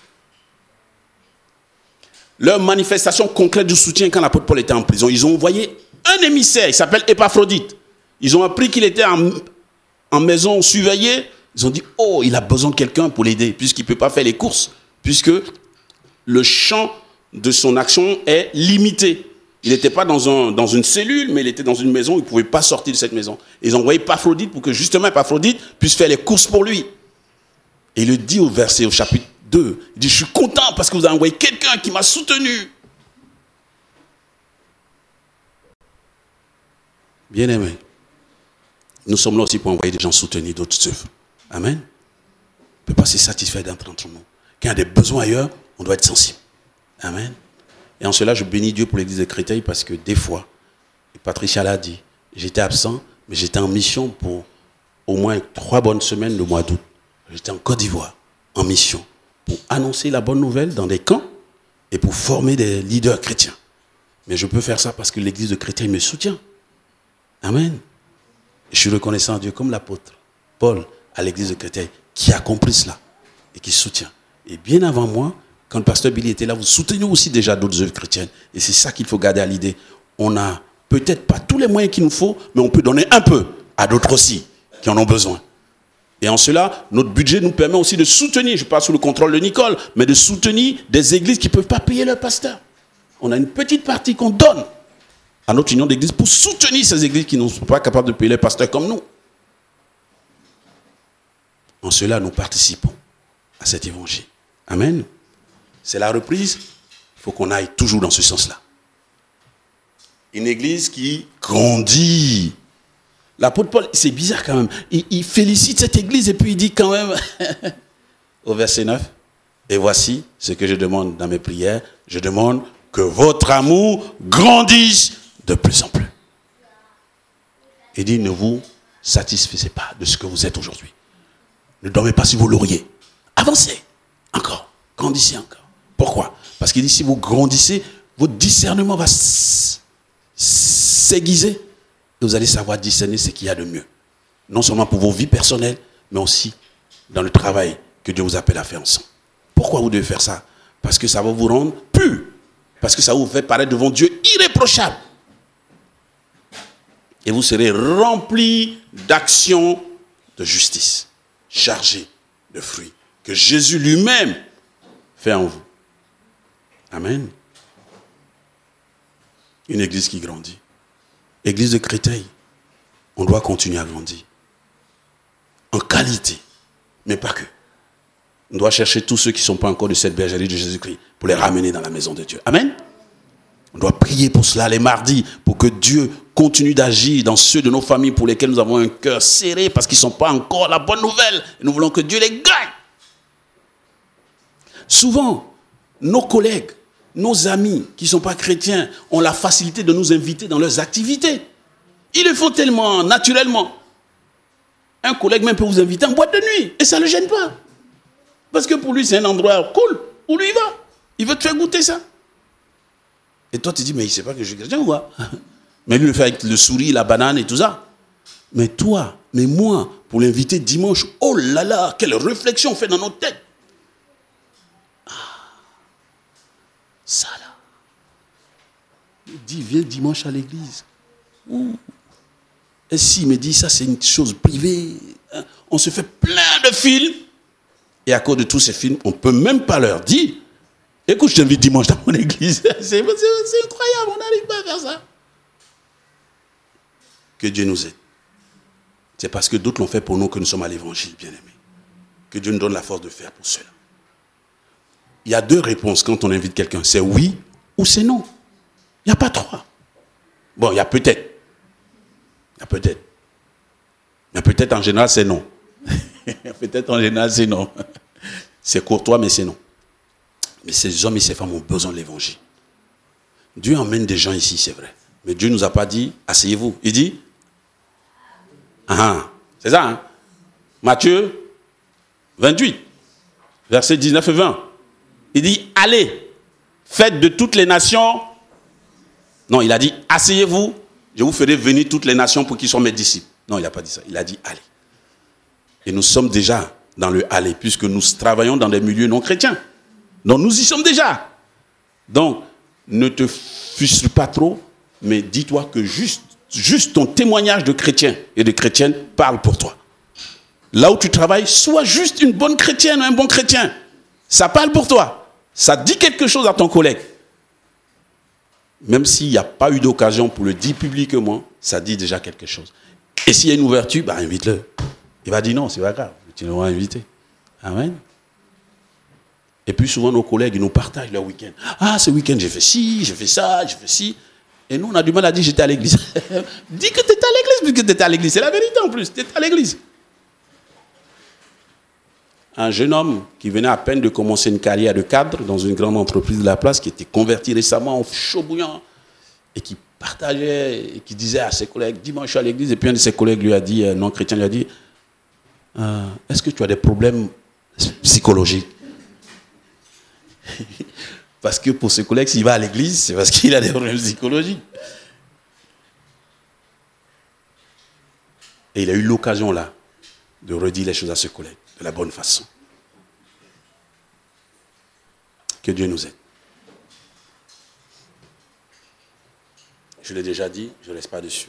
Speaker 1: Leur manifestation concrète du soutien quand l'apôtre Paul était en prison, ils ont envoyé un émissaire, il s'appelle Épaphrodite. Ils ont appris qu'il était en, en maison surveillée. Ils ont dit, oh, il a besoin de quelqu'un pour l'aider, puisqu'il ne peut pas faire les courses, puisque le champ de son action est limité. Il n'était pas dans, un, dans une cellule, mais il était dans une maison, il ne pouvait pas sortir de cette maison. Et ils ont envoyé Épaphrodite pour que justement Épaphrodite puisse faire les courses pour lui. Et il le dit au verset, au chapitre deux, il dit, je suis content parce que vous avez envoyé quelqu'un qui m'a soutenu. Bien-aimés, nous sommes là aussi pour envoyer des gens soutenir d'autres œuvres. Amen. On ne peut pas se satisfaire d'être entre nous. Quand il y a des besoins ailleurs, on doit être sensible. Amen. Et en cela, je bénis Dieu pour l'église de Créteil parce que des fois, et Patricia l'a dit, j'étais absent, mais j'étais en mission pour au moins trois bonnes semaines le mois d'août. J'étais en Côte d'Ivoire, en mission, pour annoncer la bonne nouvelle dans des camps et pour former des leaders chrétiens. Mais je peux faire ça parce que l'église de Créteil me soutient. Amen. Et je suis reconnaissant à Dieu comme l'apôtre Paul à l'église de Créteil qui a compris cela et qui soutient. Et bien avant moi, quand le pasteur Billy était là, vous soutenez aussi déjà d'autres œuvres chrétiennes. Et c'est ça qu'il faut garder à l'idée. On n'a peut-être pas tous les moyens qu'il nous faut, mais on peut donner un peu à d'autres aussi qui en ont besoin. Et en cela, notre budget nous permet aussi de soutenir, je parle sous le contrôle de Nicole, mais de soutenir des églises qui ne peuvent pas payer leur pasteur. On a une petite partie qu'on donne à notre union d'églises pour soutenir ces églises qui ne sont pas capables de payer leur pasteur comme nous. En cela, nous participons à cet évangile. Amen. C'est la reprise. Il faut qu'on aille toujours dans ce sens-là. Une église qui grandit. L'apôtre Paul, c'est bizarre quand même. Il, il félicite cette église et puis il dit quand même, au verset neuf, et voici ce que je demande dans mes prières. Je demande que votre amour grandisse de plus en plus. Il dit, ne vous satisfaisez pas de ce que vous êtes aujourd'hui. Ne dormez pas sur vos lauriers. Avancez encore. Grandissez encore. Pourquoi? Parce qu'il dit, si vous grandissez, votre discernement va s'aiguiser et vous allez savoir discerner ce qu'il y a de mieux. Non seulement pour vos vies personnelles, mais aussi dans le travail que Dieu vous appelle à faire ensemble. Pourquoi vous devez faire ça? Parce que ça va vous rendre pur. Parce que ça va vous faire paraître devant Dieu irréprochable. Et vous serez remplis d'actions de justice, chargés de fruits, que Jésus lui-même fait en vous. Amen. Une église qui grandit. Église de Créteil, on doit continuer à grandir. En qualité, mais pas que. On doit chercher tous ceux qui ne sont pas encore de cette bergerie de Jésus-Christ pour les ramener dans la maison de Dieu. Amen. On doit prier pour cela les mardis, pour que Dieu continue d'agir dans ceux de nos familles pour lesquels nous avons un cœur serré parce qu'ils ne sont pas encore la bonne nouvelle. Et nous voulons que Dieu les gagne. Souvent, nos collègues, nos amis qui ne sont pas chrétiens ont la facilité de nous inviter dans leurs activités. Ils le font tellement naturellement. Un collègue même peut vous inviter en boîte de nuit et ça ne le gêne pas. Parce que pour lui, c'est un endroit cool où lui il va. Il veut te faire goûter ça. Et toi, tu dis, mais il ne sait pas que je suis chrétien ou quoi? Mais lui, il le fait avec le sourire, la banane et tout ça. Mais toi, mais moi, pour l'inviter dimanche, oh là là, quelle réflexion on fait dans notre tête. Ah, ça là. Il dit, viens dimanche à l'église. Ouh. Et s'il me dit, ça c'est une chose privée, hein, on se fait plein de films. Et à cause de tous ces films, on ne peut même pas leur dire, écoute, je t'invite dimanche dans mon église. C'est, c'est, c'est incroyable, on n'arrive pas à faire ça. Que Dieu nous aide. C'est parce que d'autres l'ont fait pour nous que nous sommes à l'évangile, bien-aimés. Que Dieu nous donne la force de faire pour cela. Il y a deux réponses quand on invite quelqu'un. C'est oui ou c'est non. Il n'y a pas trois. Bon, il y a peut-être. Il y a peut-être. Mais peut-être en général, c'est non. Peut-être en général, c'est non. C'est courtois, mais c'est non. Mais ces hommes et ces femmes ont besoin de l'évangile. Dieu emmène des gens ici, c'est vrai. Mais Dieu ne nous a pas dit, asseyez-vous. Il dit, ah, c'est ça, hein? Matthieu vingt-huit, versets dix-neuf et vingt. Il dit, allez, faites de toutes les nations. Non, il a dit, asseyez-vous, je vous ferai venir toutes les nations pour qu'ils soient mes disciples. Non, il n'a pas dit ça. Il a dit, allez. Et nous sommes déjà dans le aller, puisque nous travaillons dans des milieux non chrétiens. Donc nous y sommes déjà. Donc, ne te frustre pas trop, mais dis-toi que juste, juste ton témoignage de chrétien et de chrétienne parle pour toi. Là où tu travailles, sois juste une bonne chrétienne, un bon chrétien. Ça parle pour toi. Ça dit quelque chose à ton collègue. Même s'il n'y a pas eu d'occasion pour le dire publiquement, ça dit déjà quelque chose. Et s'il y a une ouverture, bah invite-le. Il va dire non, c'est pas grave, tu ne vas inviter. Amen. Et puis souvent nos collègues, ils nous partagent leur week-end. Ah, ce week-end, j'ai fait ci, j'ai fait ça, j'ai fait ci. Et nous, on a du mal à dire j'étais à l'église. Dis que tu étais à l'église, puisque tu étais à l'église. C'est la vérité en plus, tu étais à l'église. Un jeune homme qui venait à peine de commencer une carrière de cadre dans une grande entreprise de la place, qui était converti récemment en chaud bouillant, et qui partageait, et qui disait à ses collègues, dimanche je suis à l'église, et puis un de ses collègues lui a dit, un non-chrétien lui a dit, euh, est-ce que tu as des problèmes psychologiques? Parce que pour ce collègue, s'il va à l'église, c'est parce qu'il a des problèmes psychologiques. Et il a eu l'occasion là de redire les choses à ce collègue de la bonne façon. Que Dieu nous aide. Je l'ai déjà dit, je ne reste pas dessus.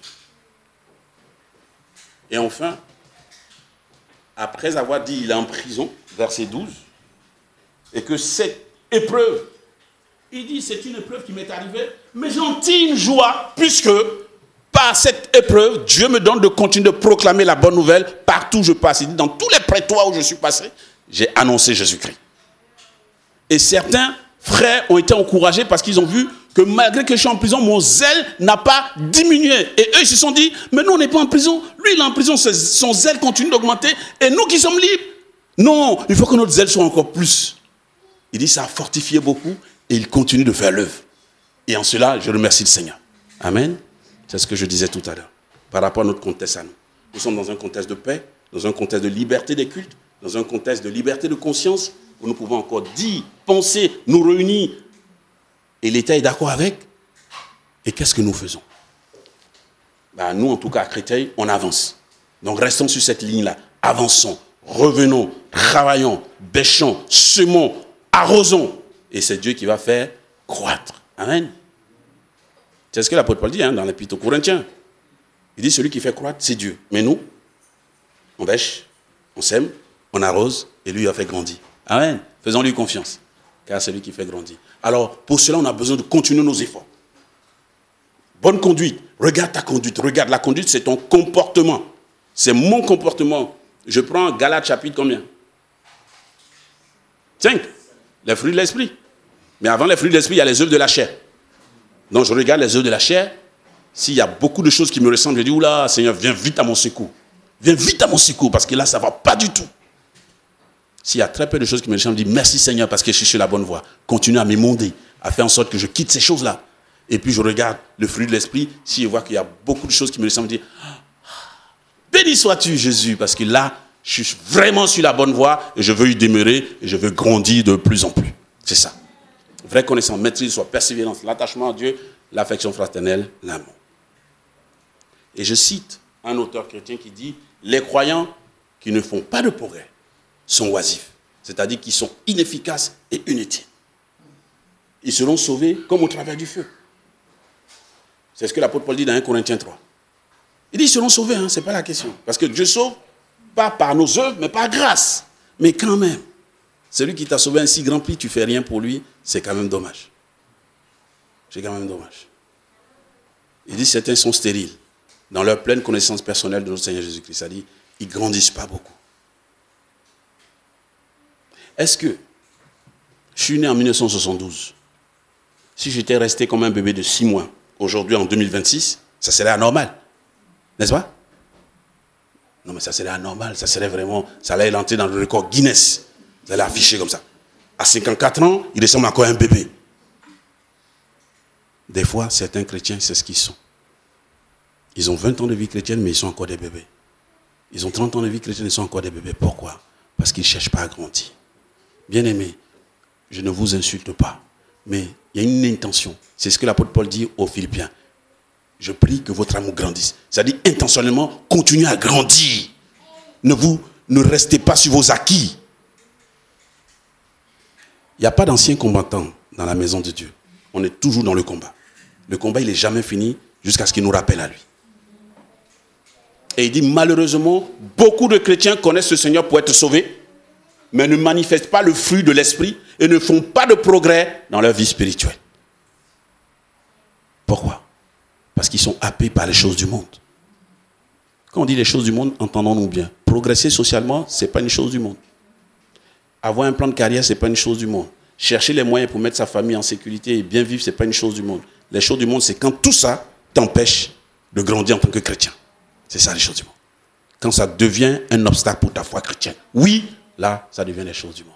Speaker 1: Et enfin, après avoir dit il est en prison, verset douze, et que cette épreuve, il dit c'est une épreuve qui m'est arrivée, mais j'en tire une joie, puisque par cette épreuve, Dieu me donne de continuer de proclamer la bonne nouvelle partout où je passe. Il dit dans tous les prétoires où je suis passé, j'ai annoncé Jésus-Christ. Et certains frères ont été encouragés parce qu'ils ont vu que malgré que je suis en prison, mon zèle n'a pas diminué. Et eux, ils se sont dit, mais nous, on n'est pas en prison. Lui, il est en prison, son zèle continue d'augmenter. Et nous qui sommes libres, non, il faut que notre zèle soit encore plus. Il dit, ça a fortifié beaucoup et il continue de faire l'œuvre. Et en cela, je remercie le Seigneur. Amen. C'est ce que je disais tout à l'heure, par rapport à notre contexte à nous. Nous sommes dans un contexte de paix, dans un contexte de liberté des cultes, dans un contexte de liberté de conscience, où nous pouvons encore dire, penser, nous réunir. Et l'État est d'accord avec. Et qu'est-ce que nous faisons? Ben, nous, en tout cas, à Créteil, on avance. Donc, restons sur cette ligne-là. Avançons, revenons, travaillons, bêchons, semons, arrosons. Et c'est Dieu qui va faire croître. Amen. C'est ce que l'apôtre Paul dit hein, dans l'épître aux Corinthiens. Il dit, celui qui fait croître, c'est Dieu. Mais nous, on bêche, on sème, on arrose, et lui, il a fait grandir. Amen. Faisons-lui confiance, car c'est lui qui fait grandir. Alors, pour cela, on a besoin de continuer nos efforts. Bonne conduite. Regarde ta conduite. Regarde, la conduite, c'est ton comportement. C'est mon comportement. Je prends Galates chapitre combien? cinq. Les fruits de l'esprit. Mais avant les fruits de l'esprit, il y a les œuvres de la chair. Donc je regarde les œuvres de la chair. S'il y a beaucoup de choses qui me ressemblent, je dis, oula, Seigneur, viens vite à mon secours. Viens vite à mon secours, parce que là, ça ne va pas du tout. S'il y a très peu de choses qui me ressemblent, je dis, merci Seigneur, parce que je suis sur la bonne voie. Continue à m'émonder, à faire en sorte que je quitte ces choses-là. Et puis je regarde le fruit de l'esprit. Si je vois qu'il y a beaucoup de choses qui me ressemblent, je dis, béni sois-tu Jésus, parce que là, je suis vraiment sur la bonne voie et je veux y demeurer et je veux grandir de plus en plus. C'est ça. Vraie connaissance, maîtrise, soit persévérance, l'attachement à Dieu, l'affection fraternelle, l'amour. Et je cite un auteur chrétien qui dit, les croyants qui ne font pas de progrès sont oisifs, c'est-à-dire qu'ils sont inefficaces et inutiles. Ils seront sauvés comme au travers du feu. C'est ce que l'apôtre Paul dit dans un Corinthiens trois. Il dit, ils seront sauvés, hein, ce n'est pas la question. Parce que Dieu sauve, pas par nos œuvres, mais par grâce. Mais quand même, celui qui t'a sauvé un si grand prix, tu ne fais rien pour lui, c'est quand même dommage. C'est quand même dommage. Il dit, certains sont stériles dans leur pleine connaissance personnelle de notre Seigneur Jésus-Christ. C'est-à-dire, ils ne grandissent pas beaucoup. Est-ce que je suis né en dix-neuf cent soixante-douze? Si j'étais resté comme un bébé de six mois, aujourd'hui en deux mille vingt-six, ça serait anormal. N'est-ce pas? Non, mais ça serait anormal. Ça serait vraiment... Ça allait entrer dans le record Guinness. Vous allez afficher comme ça. À cinquante-quatre ans, il ressemble encore à un bébé. Des fois, certains chrétiens, c'est ce qu'ils sont. Ils ont vingt ans de vie chrétienne, mais ils sont encore des bébés. Ils ont trente ans de vie chrétienne, ils sont encore des bébés. Pourquoi? Parce qu'ils ne cherchent pas à grandir. Bien-aimés, je ne vous insulte pas, mais il y a une intention. C'est ce que l'apôtre Paul dit aux Philippiens. Je prie que votre amour grandisse. C'est-à-dire, intentionnellement, continuez à grandir. Ne vous, ne restez pas sur vos acquis. Il n'y a pas d'anciens combattants dans la maison de Dieu. On est toujours dans le combat. Le combat, il n'est jamais fini jusqu'à ce qu'il nous rappelle à lui. Et il dit, malheureusement, beaucoup de chrétiens connaissent le Seigneur pour être sauvés, mais ne manifestent pas le fruit de l'esprit et ne font pas de progrès dans leur vie spirituelle. Pourquoi? Parce qu'ils sont happés par les choses du monde. Quand on dit les choses du monde, entendons-nous bien. Progresser socialement, ce n'est pas une chose du monde. Avoir un plan de carrière, ce n'est pas une chose du monde. Chercher les moyens pour mettre sa famille en sécurité et bien vivre, ce n'est pas une chose du monde. Les choses du monde, c'est quand tout ça t'empêche de grandir en tant que chrétien. C'est ça les choses du monde. Quand ça devient un obstacle pour ta foi chrétienne. Oui, là, ça devient les choses du monde.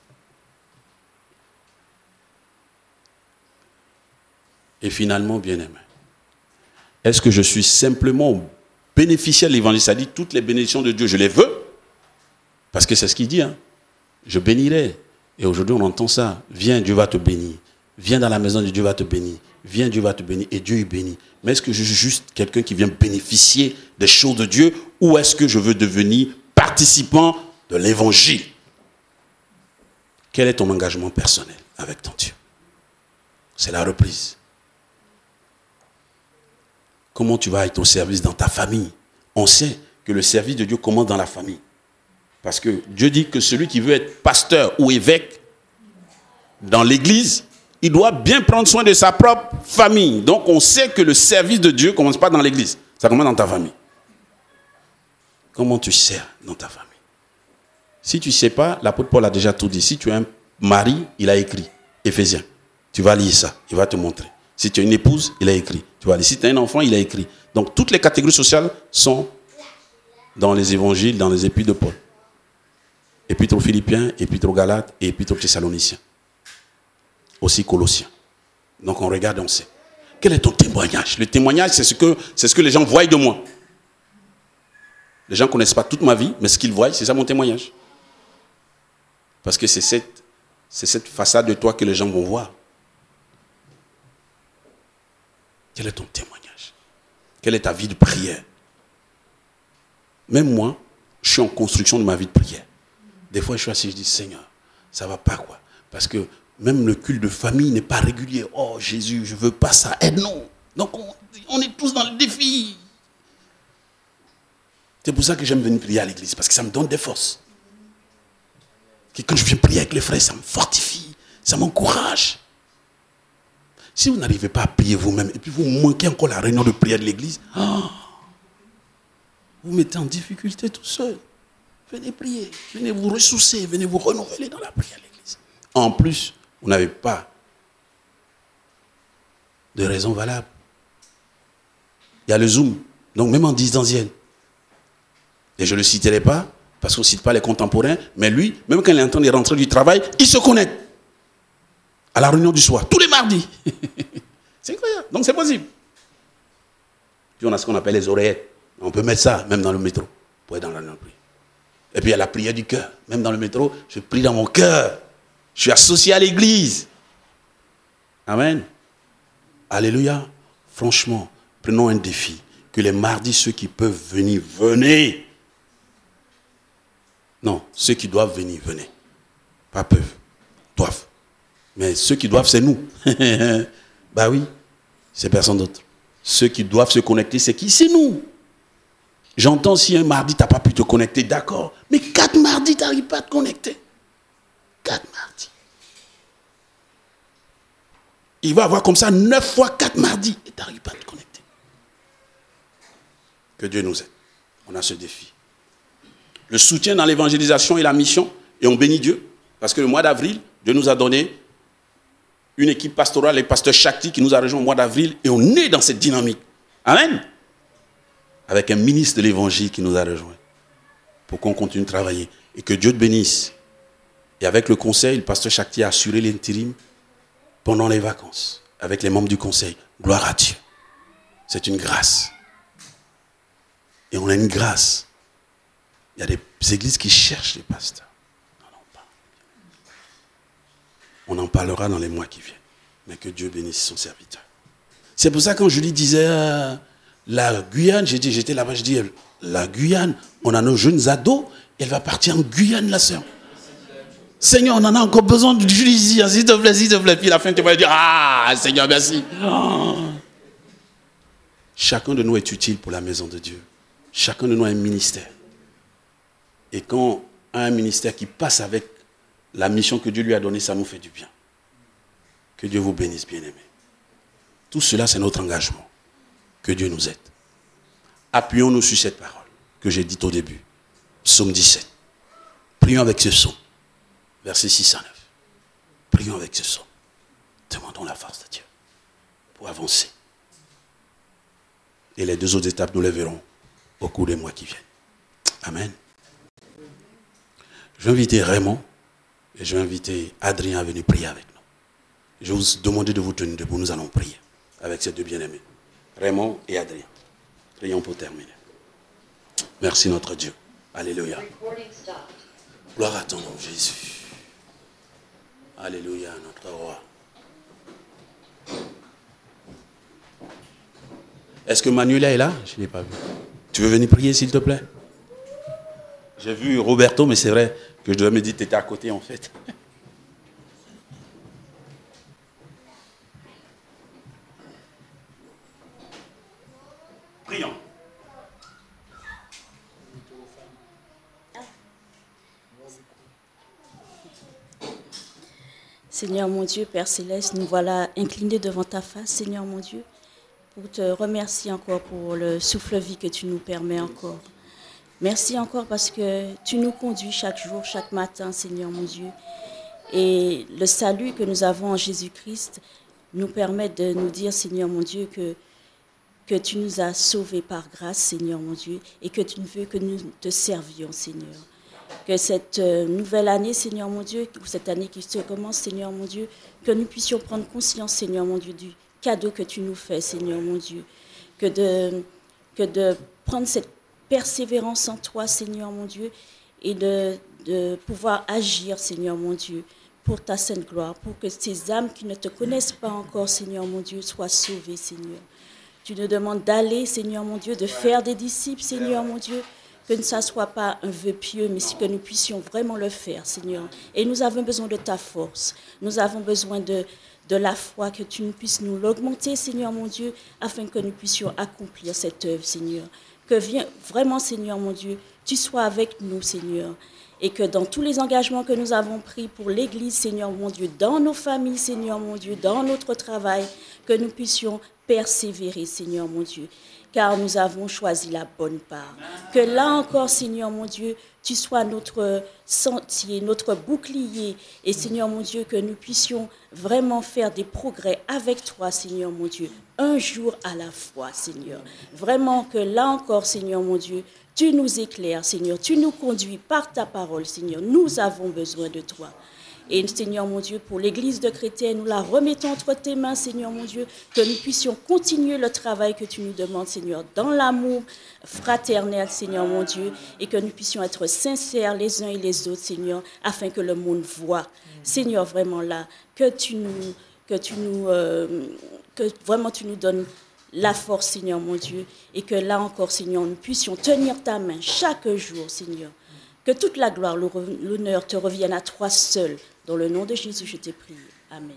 Speaker 1: Et finalement, bien-aimé, est-ce que je suis simplement bénéficiaire de l'évangile? C'est-à-dire toutes les bénédictions de Dieu, je les veux? Parce que c'est ce qu'il dit, hein. Je bénirai. Et aujourd'hui, on entend ça. Viens, Dieu va te bénir. Viens dans la maison de Dieu, va te bénir. Viens, Dieu va te bénir. Et Dieu est béni. Mais est-ce que je suis juste quelqu'un qui vient bénéficier des choses de Dieu? Ou est-ce que je veux devenir participant de l'évangile? Quel est ton engagement personnel avec ton Dieu? C'est la reprise. Comment tu vas être au service dans ta famille? On sait que le service de Dieu commence dans la famille. Parce que Dieu dit que celui qui veut être pasteur ou évêque dans l'église, il doit bien prendre soin de sa propre famille. Donc on sait que le service de Dieu ne commence pas dans l'église. Ça commence dans ta famille. Comment tu sers dans ta famille? Si tu ne sais pas, l'apôtre Paul a déjà tout dit. Si tu as un mari, il a écrit. Éphésiens. Tu vas lire ça. Il va te montrer. Si tu as une épouse, il a écrit. Tu vas lire. Si tu as un enfant, il a écrit. Donc toutes les catégories sociales sont dans les évangiles, dans les épîtres de Paul. Épître aux Philippiens, épître aux Galates et épître aux Thessaloniciens. Aussi Colossiens. Donc on regarde et on sait. Quel est ton témoignage? Le témoignage, c'est ce que, c'est ce que les gens voient de moi. Les gens ne connaissent pas toute ma vie, mais ce qu'ils voient, c'est ça mon témoignage. Parce que c'est cette, c'est cette façade de toi que les gens vont voir. Quel est ton témoignage? Quelle est ta vie de prière? Même moi, je suis en construction de ma vie de prière. Des fois, je suis assis, je dis, Seigneur, ça ne va pas quoi? Parce que même le culte de famille n'est pas régulier. Oh Jésus, je ne veux pas ça. Aide-nous. Donc, on, on est tous dans le défi. C'est pour ça que j'aime venir prier à l'église, parce que ça me donne des forces. Et quand je viens prier avec les frères, ça me fortifie, ça m'encourage. Si vous n'arrivez pas à prier vous-même, et puis vous manquez encore la réunion de prière de l'église, oh, vous mettez en difficulté tout seul. Venez prier, venez vous ressourcer, venez vous renouveler dans la prière de l'église. En plus, vous n'avez pas de raison valable. Il y a le Zoom, donc même en distanciel. Et je ne le citerai pas, parce qu'on ne cite pas les contemporains, mais lui, même quand il est en train de rentrer du travail, il se connecte à la réunion du soir, tous les mardis. C'est incroyable, donc c'est possible. Puis on a ce qu'on appelle les oreillettes. On peut mettre ça, même dans le métro, pour être dans la réunion de prière. Et puis il y a la prière du cœur. Même dans le métro, je prie dans mon cœur. Je suis associé à l'église. Amen. Alléluia. Franchement, prenons un défi. Que les mardis, ceux qui peuvent venir, venez. Non, ceux qui doivent venir, venez. Pas peuvent, doivent. Mais ceux qui doivent, c'est nous. Bah oui, c'est personne d'autre. Ceux qui doivent se connecter, c'est qui? C'est nous. J'entends si un mardi, tu n'as pas pu te connecter, d'accord. Mais quatre mardis, tu n'arrives pas à te connecter. Quatre mardis. Il va avoir comme ça neuf fois quatre mardis et tu n'arrives pas à te connecter. Que Dieu nous aide. On a ce défi. Le soutien dans l'évangélisation et la mission, et on bénit Dieu, parce que le mois d'avril, Dieu nous a donné une équipe pastorale, les pasteurs Shakti, qui nous a rejoint au mois d'avril, et on est dans cette dynamique. Amen. Avec un ministre de l'évangile qui nous a rejoint, pour qu'on continue de travailler, et que Dieu te bénisse. Et avec le conseil, le pasteur Shakti a assuré l'intérim pendant les vacances, avec les membres du conseil. Gloire à Dieu. C'est une grâce. Et on a une grâce. Il y a des églises qui cherchent les pasteurs. On en parlera dans les mois qui viennent. Mais que Dieu bénisse son serviteur. C'est pour ça que quand je lui disais euh, la Guyane, j'ai dit, j'étais là-bas, je dis, la Guyane, on a nos jeunes ados, elle va partir en Guyane, la sœur. Seigneur, on en a encore besoin de lui dire, s'il te plaît, s'il te plaît. Puis à la fin, tu vas dire, ah, Seigneur, merci. Oh. Chacun de nous est utile pour la maison de Dieu. Chacun de nous a un ministère. Et quand on a un ministère qui passe avec la mission que Dieu lui a donnée, ça nous fait du bien. Que Dieu vous bénisse, bien-aimés. Tout cela, c'est notre engagement. Que Dieu nous aide. Appuyons-nous sur cette parole que j'ai dite au début. Psaume dix-sept. Prions avec ce psaume. Versets six à neuf. Prions avec ce psaume. Demandons la force de Dieu pour avancer. Et les deux autres étapes, nous les verrons au cours des mois qui viennent. Amen. Je vais inviter Raymond et je vais inviter Adrien à venir prier avec nous. Je vais vous demander de vous tenir debout. Nous allons prier avec ces deux bien-aimés. Raymond et Adrien. Prions pour terminer. Merci notre Dieu. Alléluia. Gloire à ton nom, Jésus. Alléluia, notre roi. Est-ce que Manuela est là? Je ne l'ai pas vu. Tu veux venir prier, s'il te plaît? J'ai vu Roberto, mais c'est vrai que je devais me dire que tu étais à côté, en fait. Prions.
Speaker 3: Seigneur mon Dieu, Père Céleste, nous voilà inclinés devant ta face, Seigneur mon Dieu, pour te remercier encore pour le souffle-vie que tu nous permets encore. Merci encore parce que tu nous conduis chaque jour, chaque matin, Seigneur mon Dieu. Et le salut que nous avons en Jésus-Christ nous permet de nous dire, Seigneur mon Dieu, que, que tu nous as sauvés par grâce, Seigneur mon Dieu, et que tu veux que nous te servions, Seigneur. Que cette nouvelle année, Seigneur mon Dieu, ou cette année qui se commence, Seigneur mon Dieu, que nous puissions prendre conscience, Seigneur mon Dieu, du cadeau que tu nous fais, Seigneur mon Dieu. Que de, que de prendre cette persévérance en toi, Seigneur mon Dieu, et de, de pouvoir agir, Seigneur mon Dieu, pour ta sainte gloire, pour que ces âmes qui ne te connaissent pas encore, Seigneur mon Dieu, soient sauvées, Seigneur. Tu nous demandes d'aller, Seigneur mon Dieu, de faire des disciples, Seigneur mon Dieu, que ça ne soit pas un vœu pieux, mais que nous puissions vraiment le faire, Seigneur. Et nous avons besoin de ta force. Nous avons besoin de, de la foi, que tu puisses nous l'augmenter, Seigneur mon Dieu, afin que nous puissions accomplir cette œuvre, Seigneur. Que viens, vraiment, Seigneur mon Dieu, tu sois avec nous, Seigneur. et que dans tous les engagements que nous avons pris pour l'Église, Seigneur mon Dieu, dans nos familles, Seigneur mon Dieu, dans notre travail, que nous puissions persévérer, Seigneur mon Dieu, car nous avons choisi la bonne part. Que là encore, Seigneur mon Dieu, tu sois notre sentier, notre bouclier, et Seigneur mon Dieu, que nous puissions vraiment faire des progrès avec toi, Seigneur mon Dieu, un jour à la fois, Seigneur. Vraiment que là encore, Seigneur mon Dieu, tu nous éclaires, Seigneur, tu nous conduis par ta parole, Seigneur. Nous avons besoin de toi. Et Seigneur mon Dieu, pour l'Église de Créteil, nous la remettons entre tes mains, Seigneur mon Dieu, que nous puissions continuer le travail que tu nous demandes, Seigneur, dans l'amour fraternel, Seigneur mon Dieu, et que nous puissions être sincères les uns et les autres, Seigneur, afin que le monde voie. Seigneur, vraiment là, que tu nous, que tu nous, euh, que vraiment tu nous donnes la force, Seigneur mon Dieu, et que là encore, Seigneur, nous puissions tenir ta main chaque jour, Seigneur. Que toute la gloire, l'honneur te revienne à toi seul. Dans le nom de Jésus, je t'ai prié. Amen.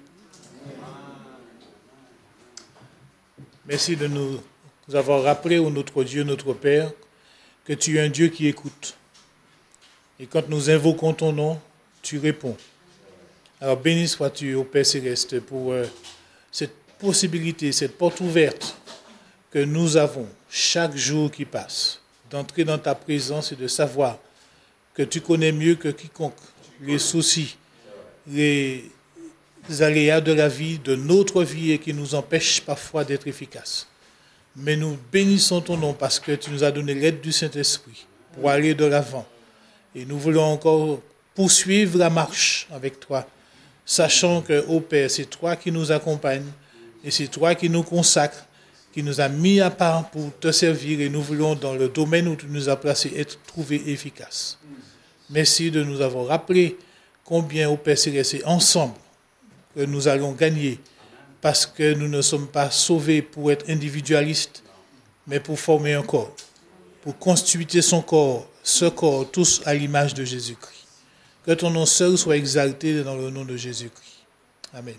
Speaker 4: Merci de nous avoir rappelé, ô notre Dieu, notre Père, que tu es un Dieu qui écoute. Et quand nous invoquons ton nom, tu réponds. Alors béni sois-tu, ô Père Céleste, pour euh, cette possibilité, cette porte ouverte que nous avons chaque jour qui passe, d'entrer dans ta présence et de savoir que tu connais mieux que quiconque les soucis, les aléas de la vie, de notre vie et qui nous empêchent parfois d'être efficaces. Mais nous bénissons ton nom parce que tu nous as donné l'aide du Saint-Esprit pour aller de l'avant. Et nous voulons encore poursuivre la marche avec toi, sachant que, ô Père, c'est toi qui nous accompagnes et c'est toi qui nous consacres, qui nous a mis à part pour te servir et nous voulons, dans le domaine où tu nous as placés, être trouvés efficaces. Merci de nous avoir rappelé combien, ô Père Céleste, c'est ensemble que nous allons gagner, parce que nous ne sommes pas sauvés pour être individualistes, mais pour former un corps, pour constituer son corps, ce corps, tous à l'image de Jésus-Christ. Que ton nom seul soit exalté dans le nom de Jésus-Christ. Amen.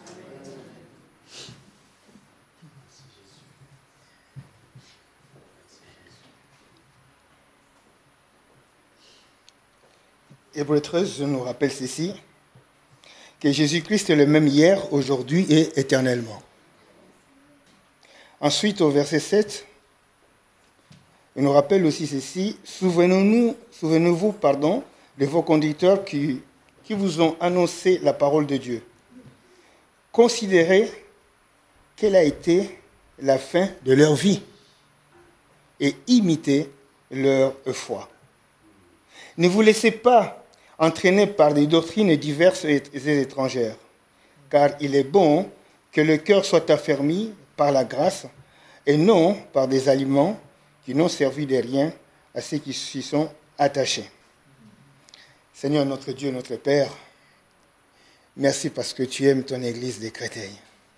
Speaker 5: Hébreux treize nous rappelle ceci, que Jésus-Christ est le même hier, aujourd'hui et éternellement. Ensuite, au verset sept, il nous rappelle aussi ceci, souvenez-nous, souvenez-vous, pardon, de vos conducteurs qui, qui vous ont annoncé la parole de Dieu. Considérez quelle a été la fin de leur vie et imitez leur foi. Ne vous laissez pas entraînés par des doctrines diverses et étrangères, car il est bon que le cœur soit affermi par la grâce et non par des aliments qui n'ont servi de rien à ceux qui s'y sont attachés. Seigneur notre Dieu, notre Père, merci parce que tu aimes ton Église de Créteil.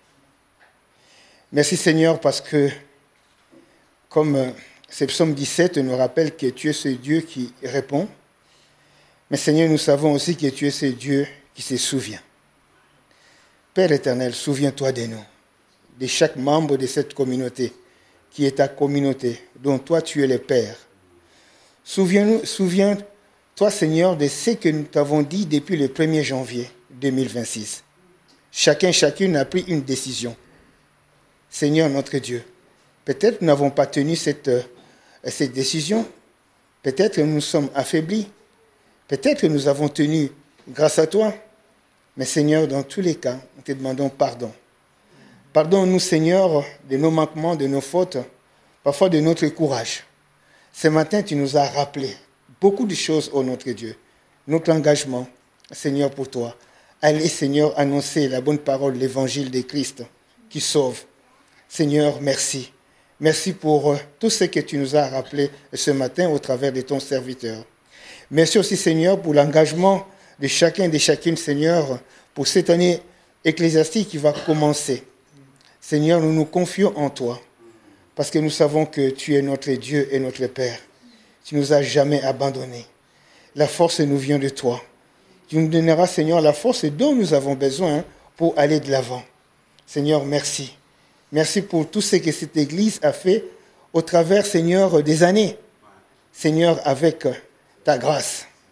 Speaker 5: Merci Seigneur parce que, comme ce psaume dix-sept nous rappelle que tu es ce Dieu qui répond, mais Seigneur, nous savons aussi que tu es ce Dieu qui se souvient. Père éternel, souviens-toi de nous, de chaque membre de cette communauté, qui est ta communauté, dont toi tu es le Père. Souviens-nous, souviens-toi, Seigneur, de ce que nous t'avons dit depuis le premier janvier deux mille vingt-six. Chacun, chacune a pris une décision. Seigneur notre Dieu, peut-être nous n'avons pas tenu cette, cette décision, peut-être nous sommes affaiblis, peut-être nous avons tenu grâce à toi, mais Seigneur, dans tous les cas, nous te demandons pardon. Pardonne-nous, Seigneur, de nos manquements, de nos fautes, parfois de notre courage. Ce matin, tu nous as rappelé beaucoup de choses, ô notre Dieu. Notre engagement, Seigneur, pour toi. Allez, Seigneur, annoncer la bonne parole, l'évangile de Christ qui sauve. Seigneur, merci. Merci pour tout ce que tu nous as rappelé ce matin au travers de ton serviteur. Merci aussi, Seigneur, pour l'engagement de chacun et de chacune, Seigneur, pour cette année ecclésiastique qui va commencer. Seigneur, nous nous confions en toi, parce que nous savons que tu es notre Dieu et notre Père. Tu ne nous as jamais abandonnés. La force nous vient de toi. Tu nous donneras, Seigneur, la force dont nous avons besoin pour aller de l'avant. Seigneur, merci. Merci pour tout ce que cette Église a fait au travers, Seigneur, des années. Seigneur, avec ta grâce,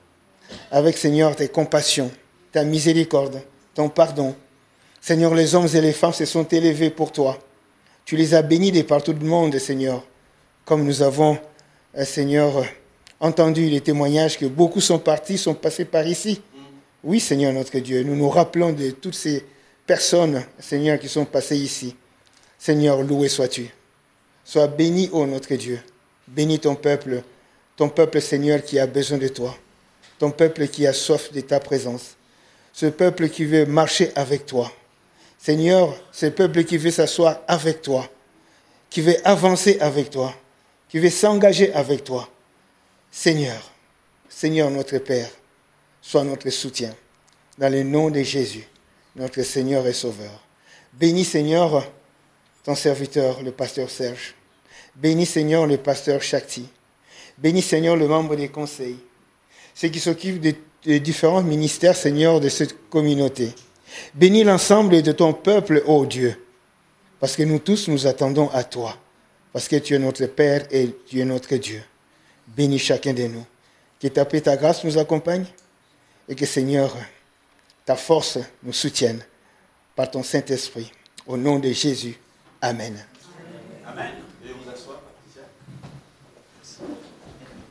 Speaker 5: avec, Seigneur, tes compassions, ta miséricorde, ton pardon. Seigneur, les hommes et les femmes se sont élevés pour toi. Tu les as bénis de partout le monde, Seigneur. Comme nous avons, Seigneur, entendu les témoignages que beaucoup sont partis, sont passés par ici. Oui, Seigneur notre Dieu, nous nous rappelons de toutes ces personnes, Seigneur, qui sont passées ici. Seigneur, loué sois-tu. Sois béni, ô notre Dieu. Bénis ton peuple, ton peuple, Seigneur, qui a besoin de toi. Ton peuple qui a soif de ta présence. Ce peuple qui veut marcher avec toi. Seigneur, ce peuple qui veut s'asseoir avec toi, qui veut avancer avec toi, qui veut s'engager avec toi. Seigneur, Seigneur notre Père, sois notre soutien. Dans le nom de Jésus, notre Seigneur et Sauveur. Bénis, Seigneur, ton serviteur, le pasteur Serge. Bénis, Seigneur, le pasteur Shakti. Bénis, Seigneur, le membre des conseils. Ceux qui s'occupent des, des différents ministères, Seigneur, de cette communauté. Bénis l'ensemble de ton peuple, ô Dieu. Parce que nous tous, nous attendons à toi. Parce que tu es notre Père et tu es notre Dieu. Bénis chacun de nous. Que ta paix et ta grâce nous accompagnent. Et que, Seigneur, ta force nous soutienne par ton Saint-Esprit. Au nom de Jésus. Amen.
Speaker 1: Amen.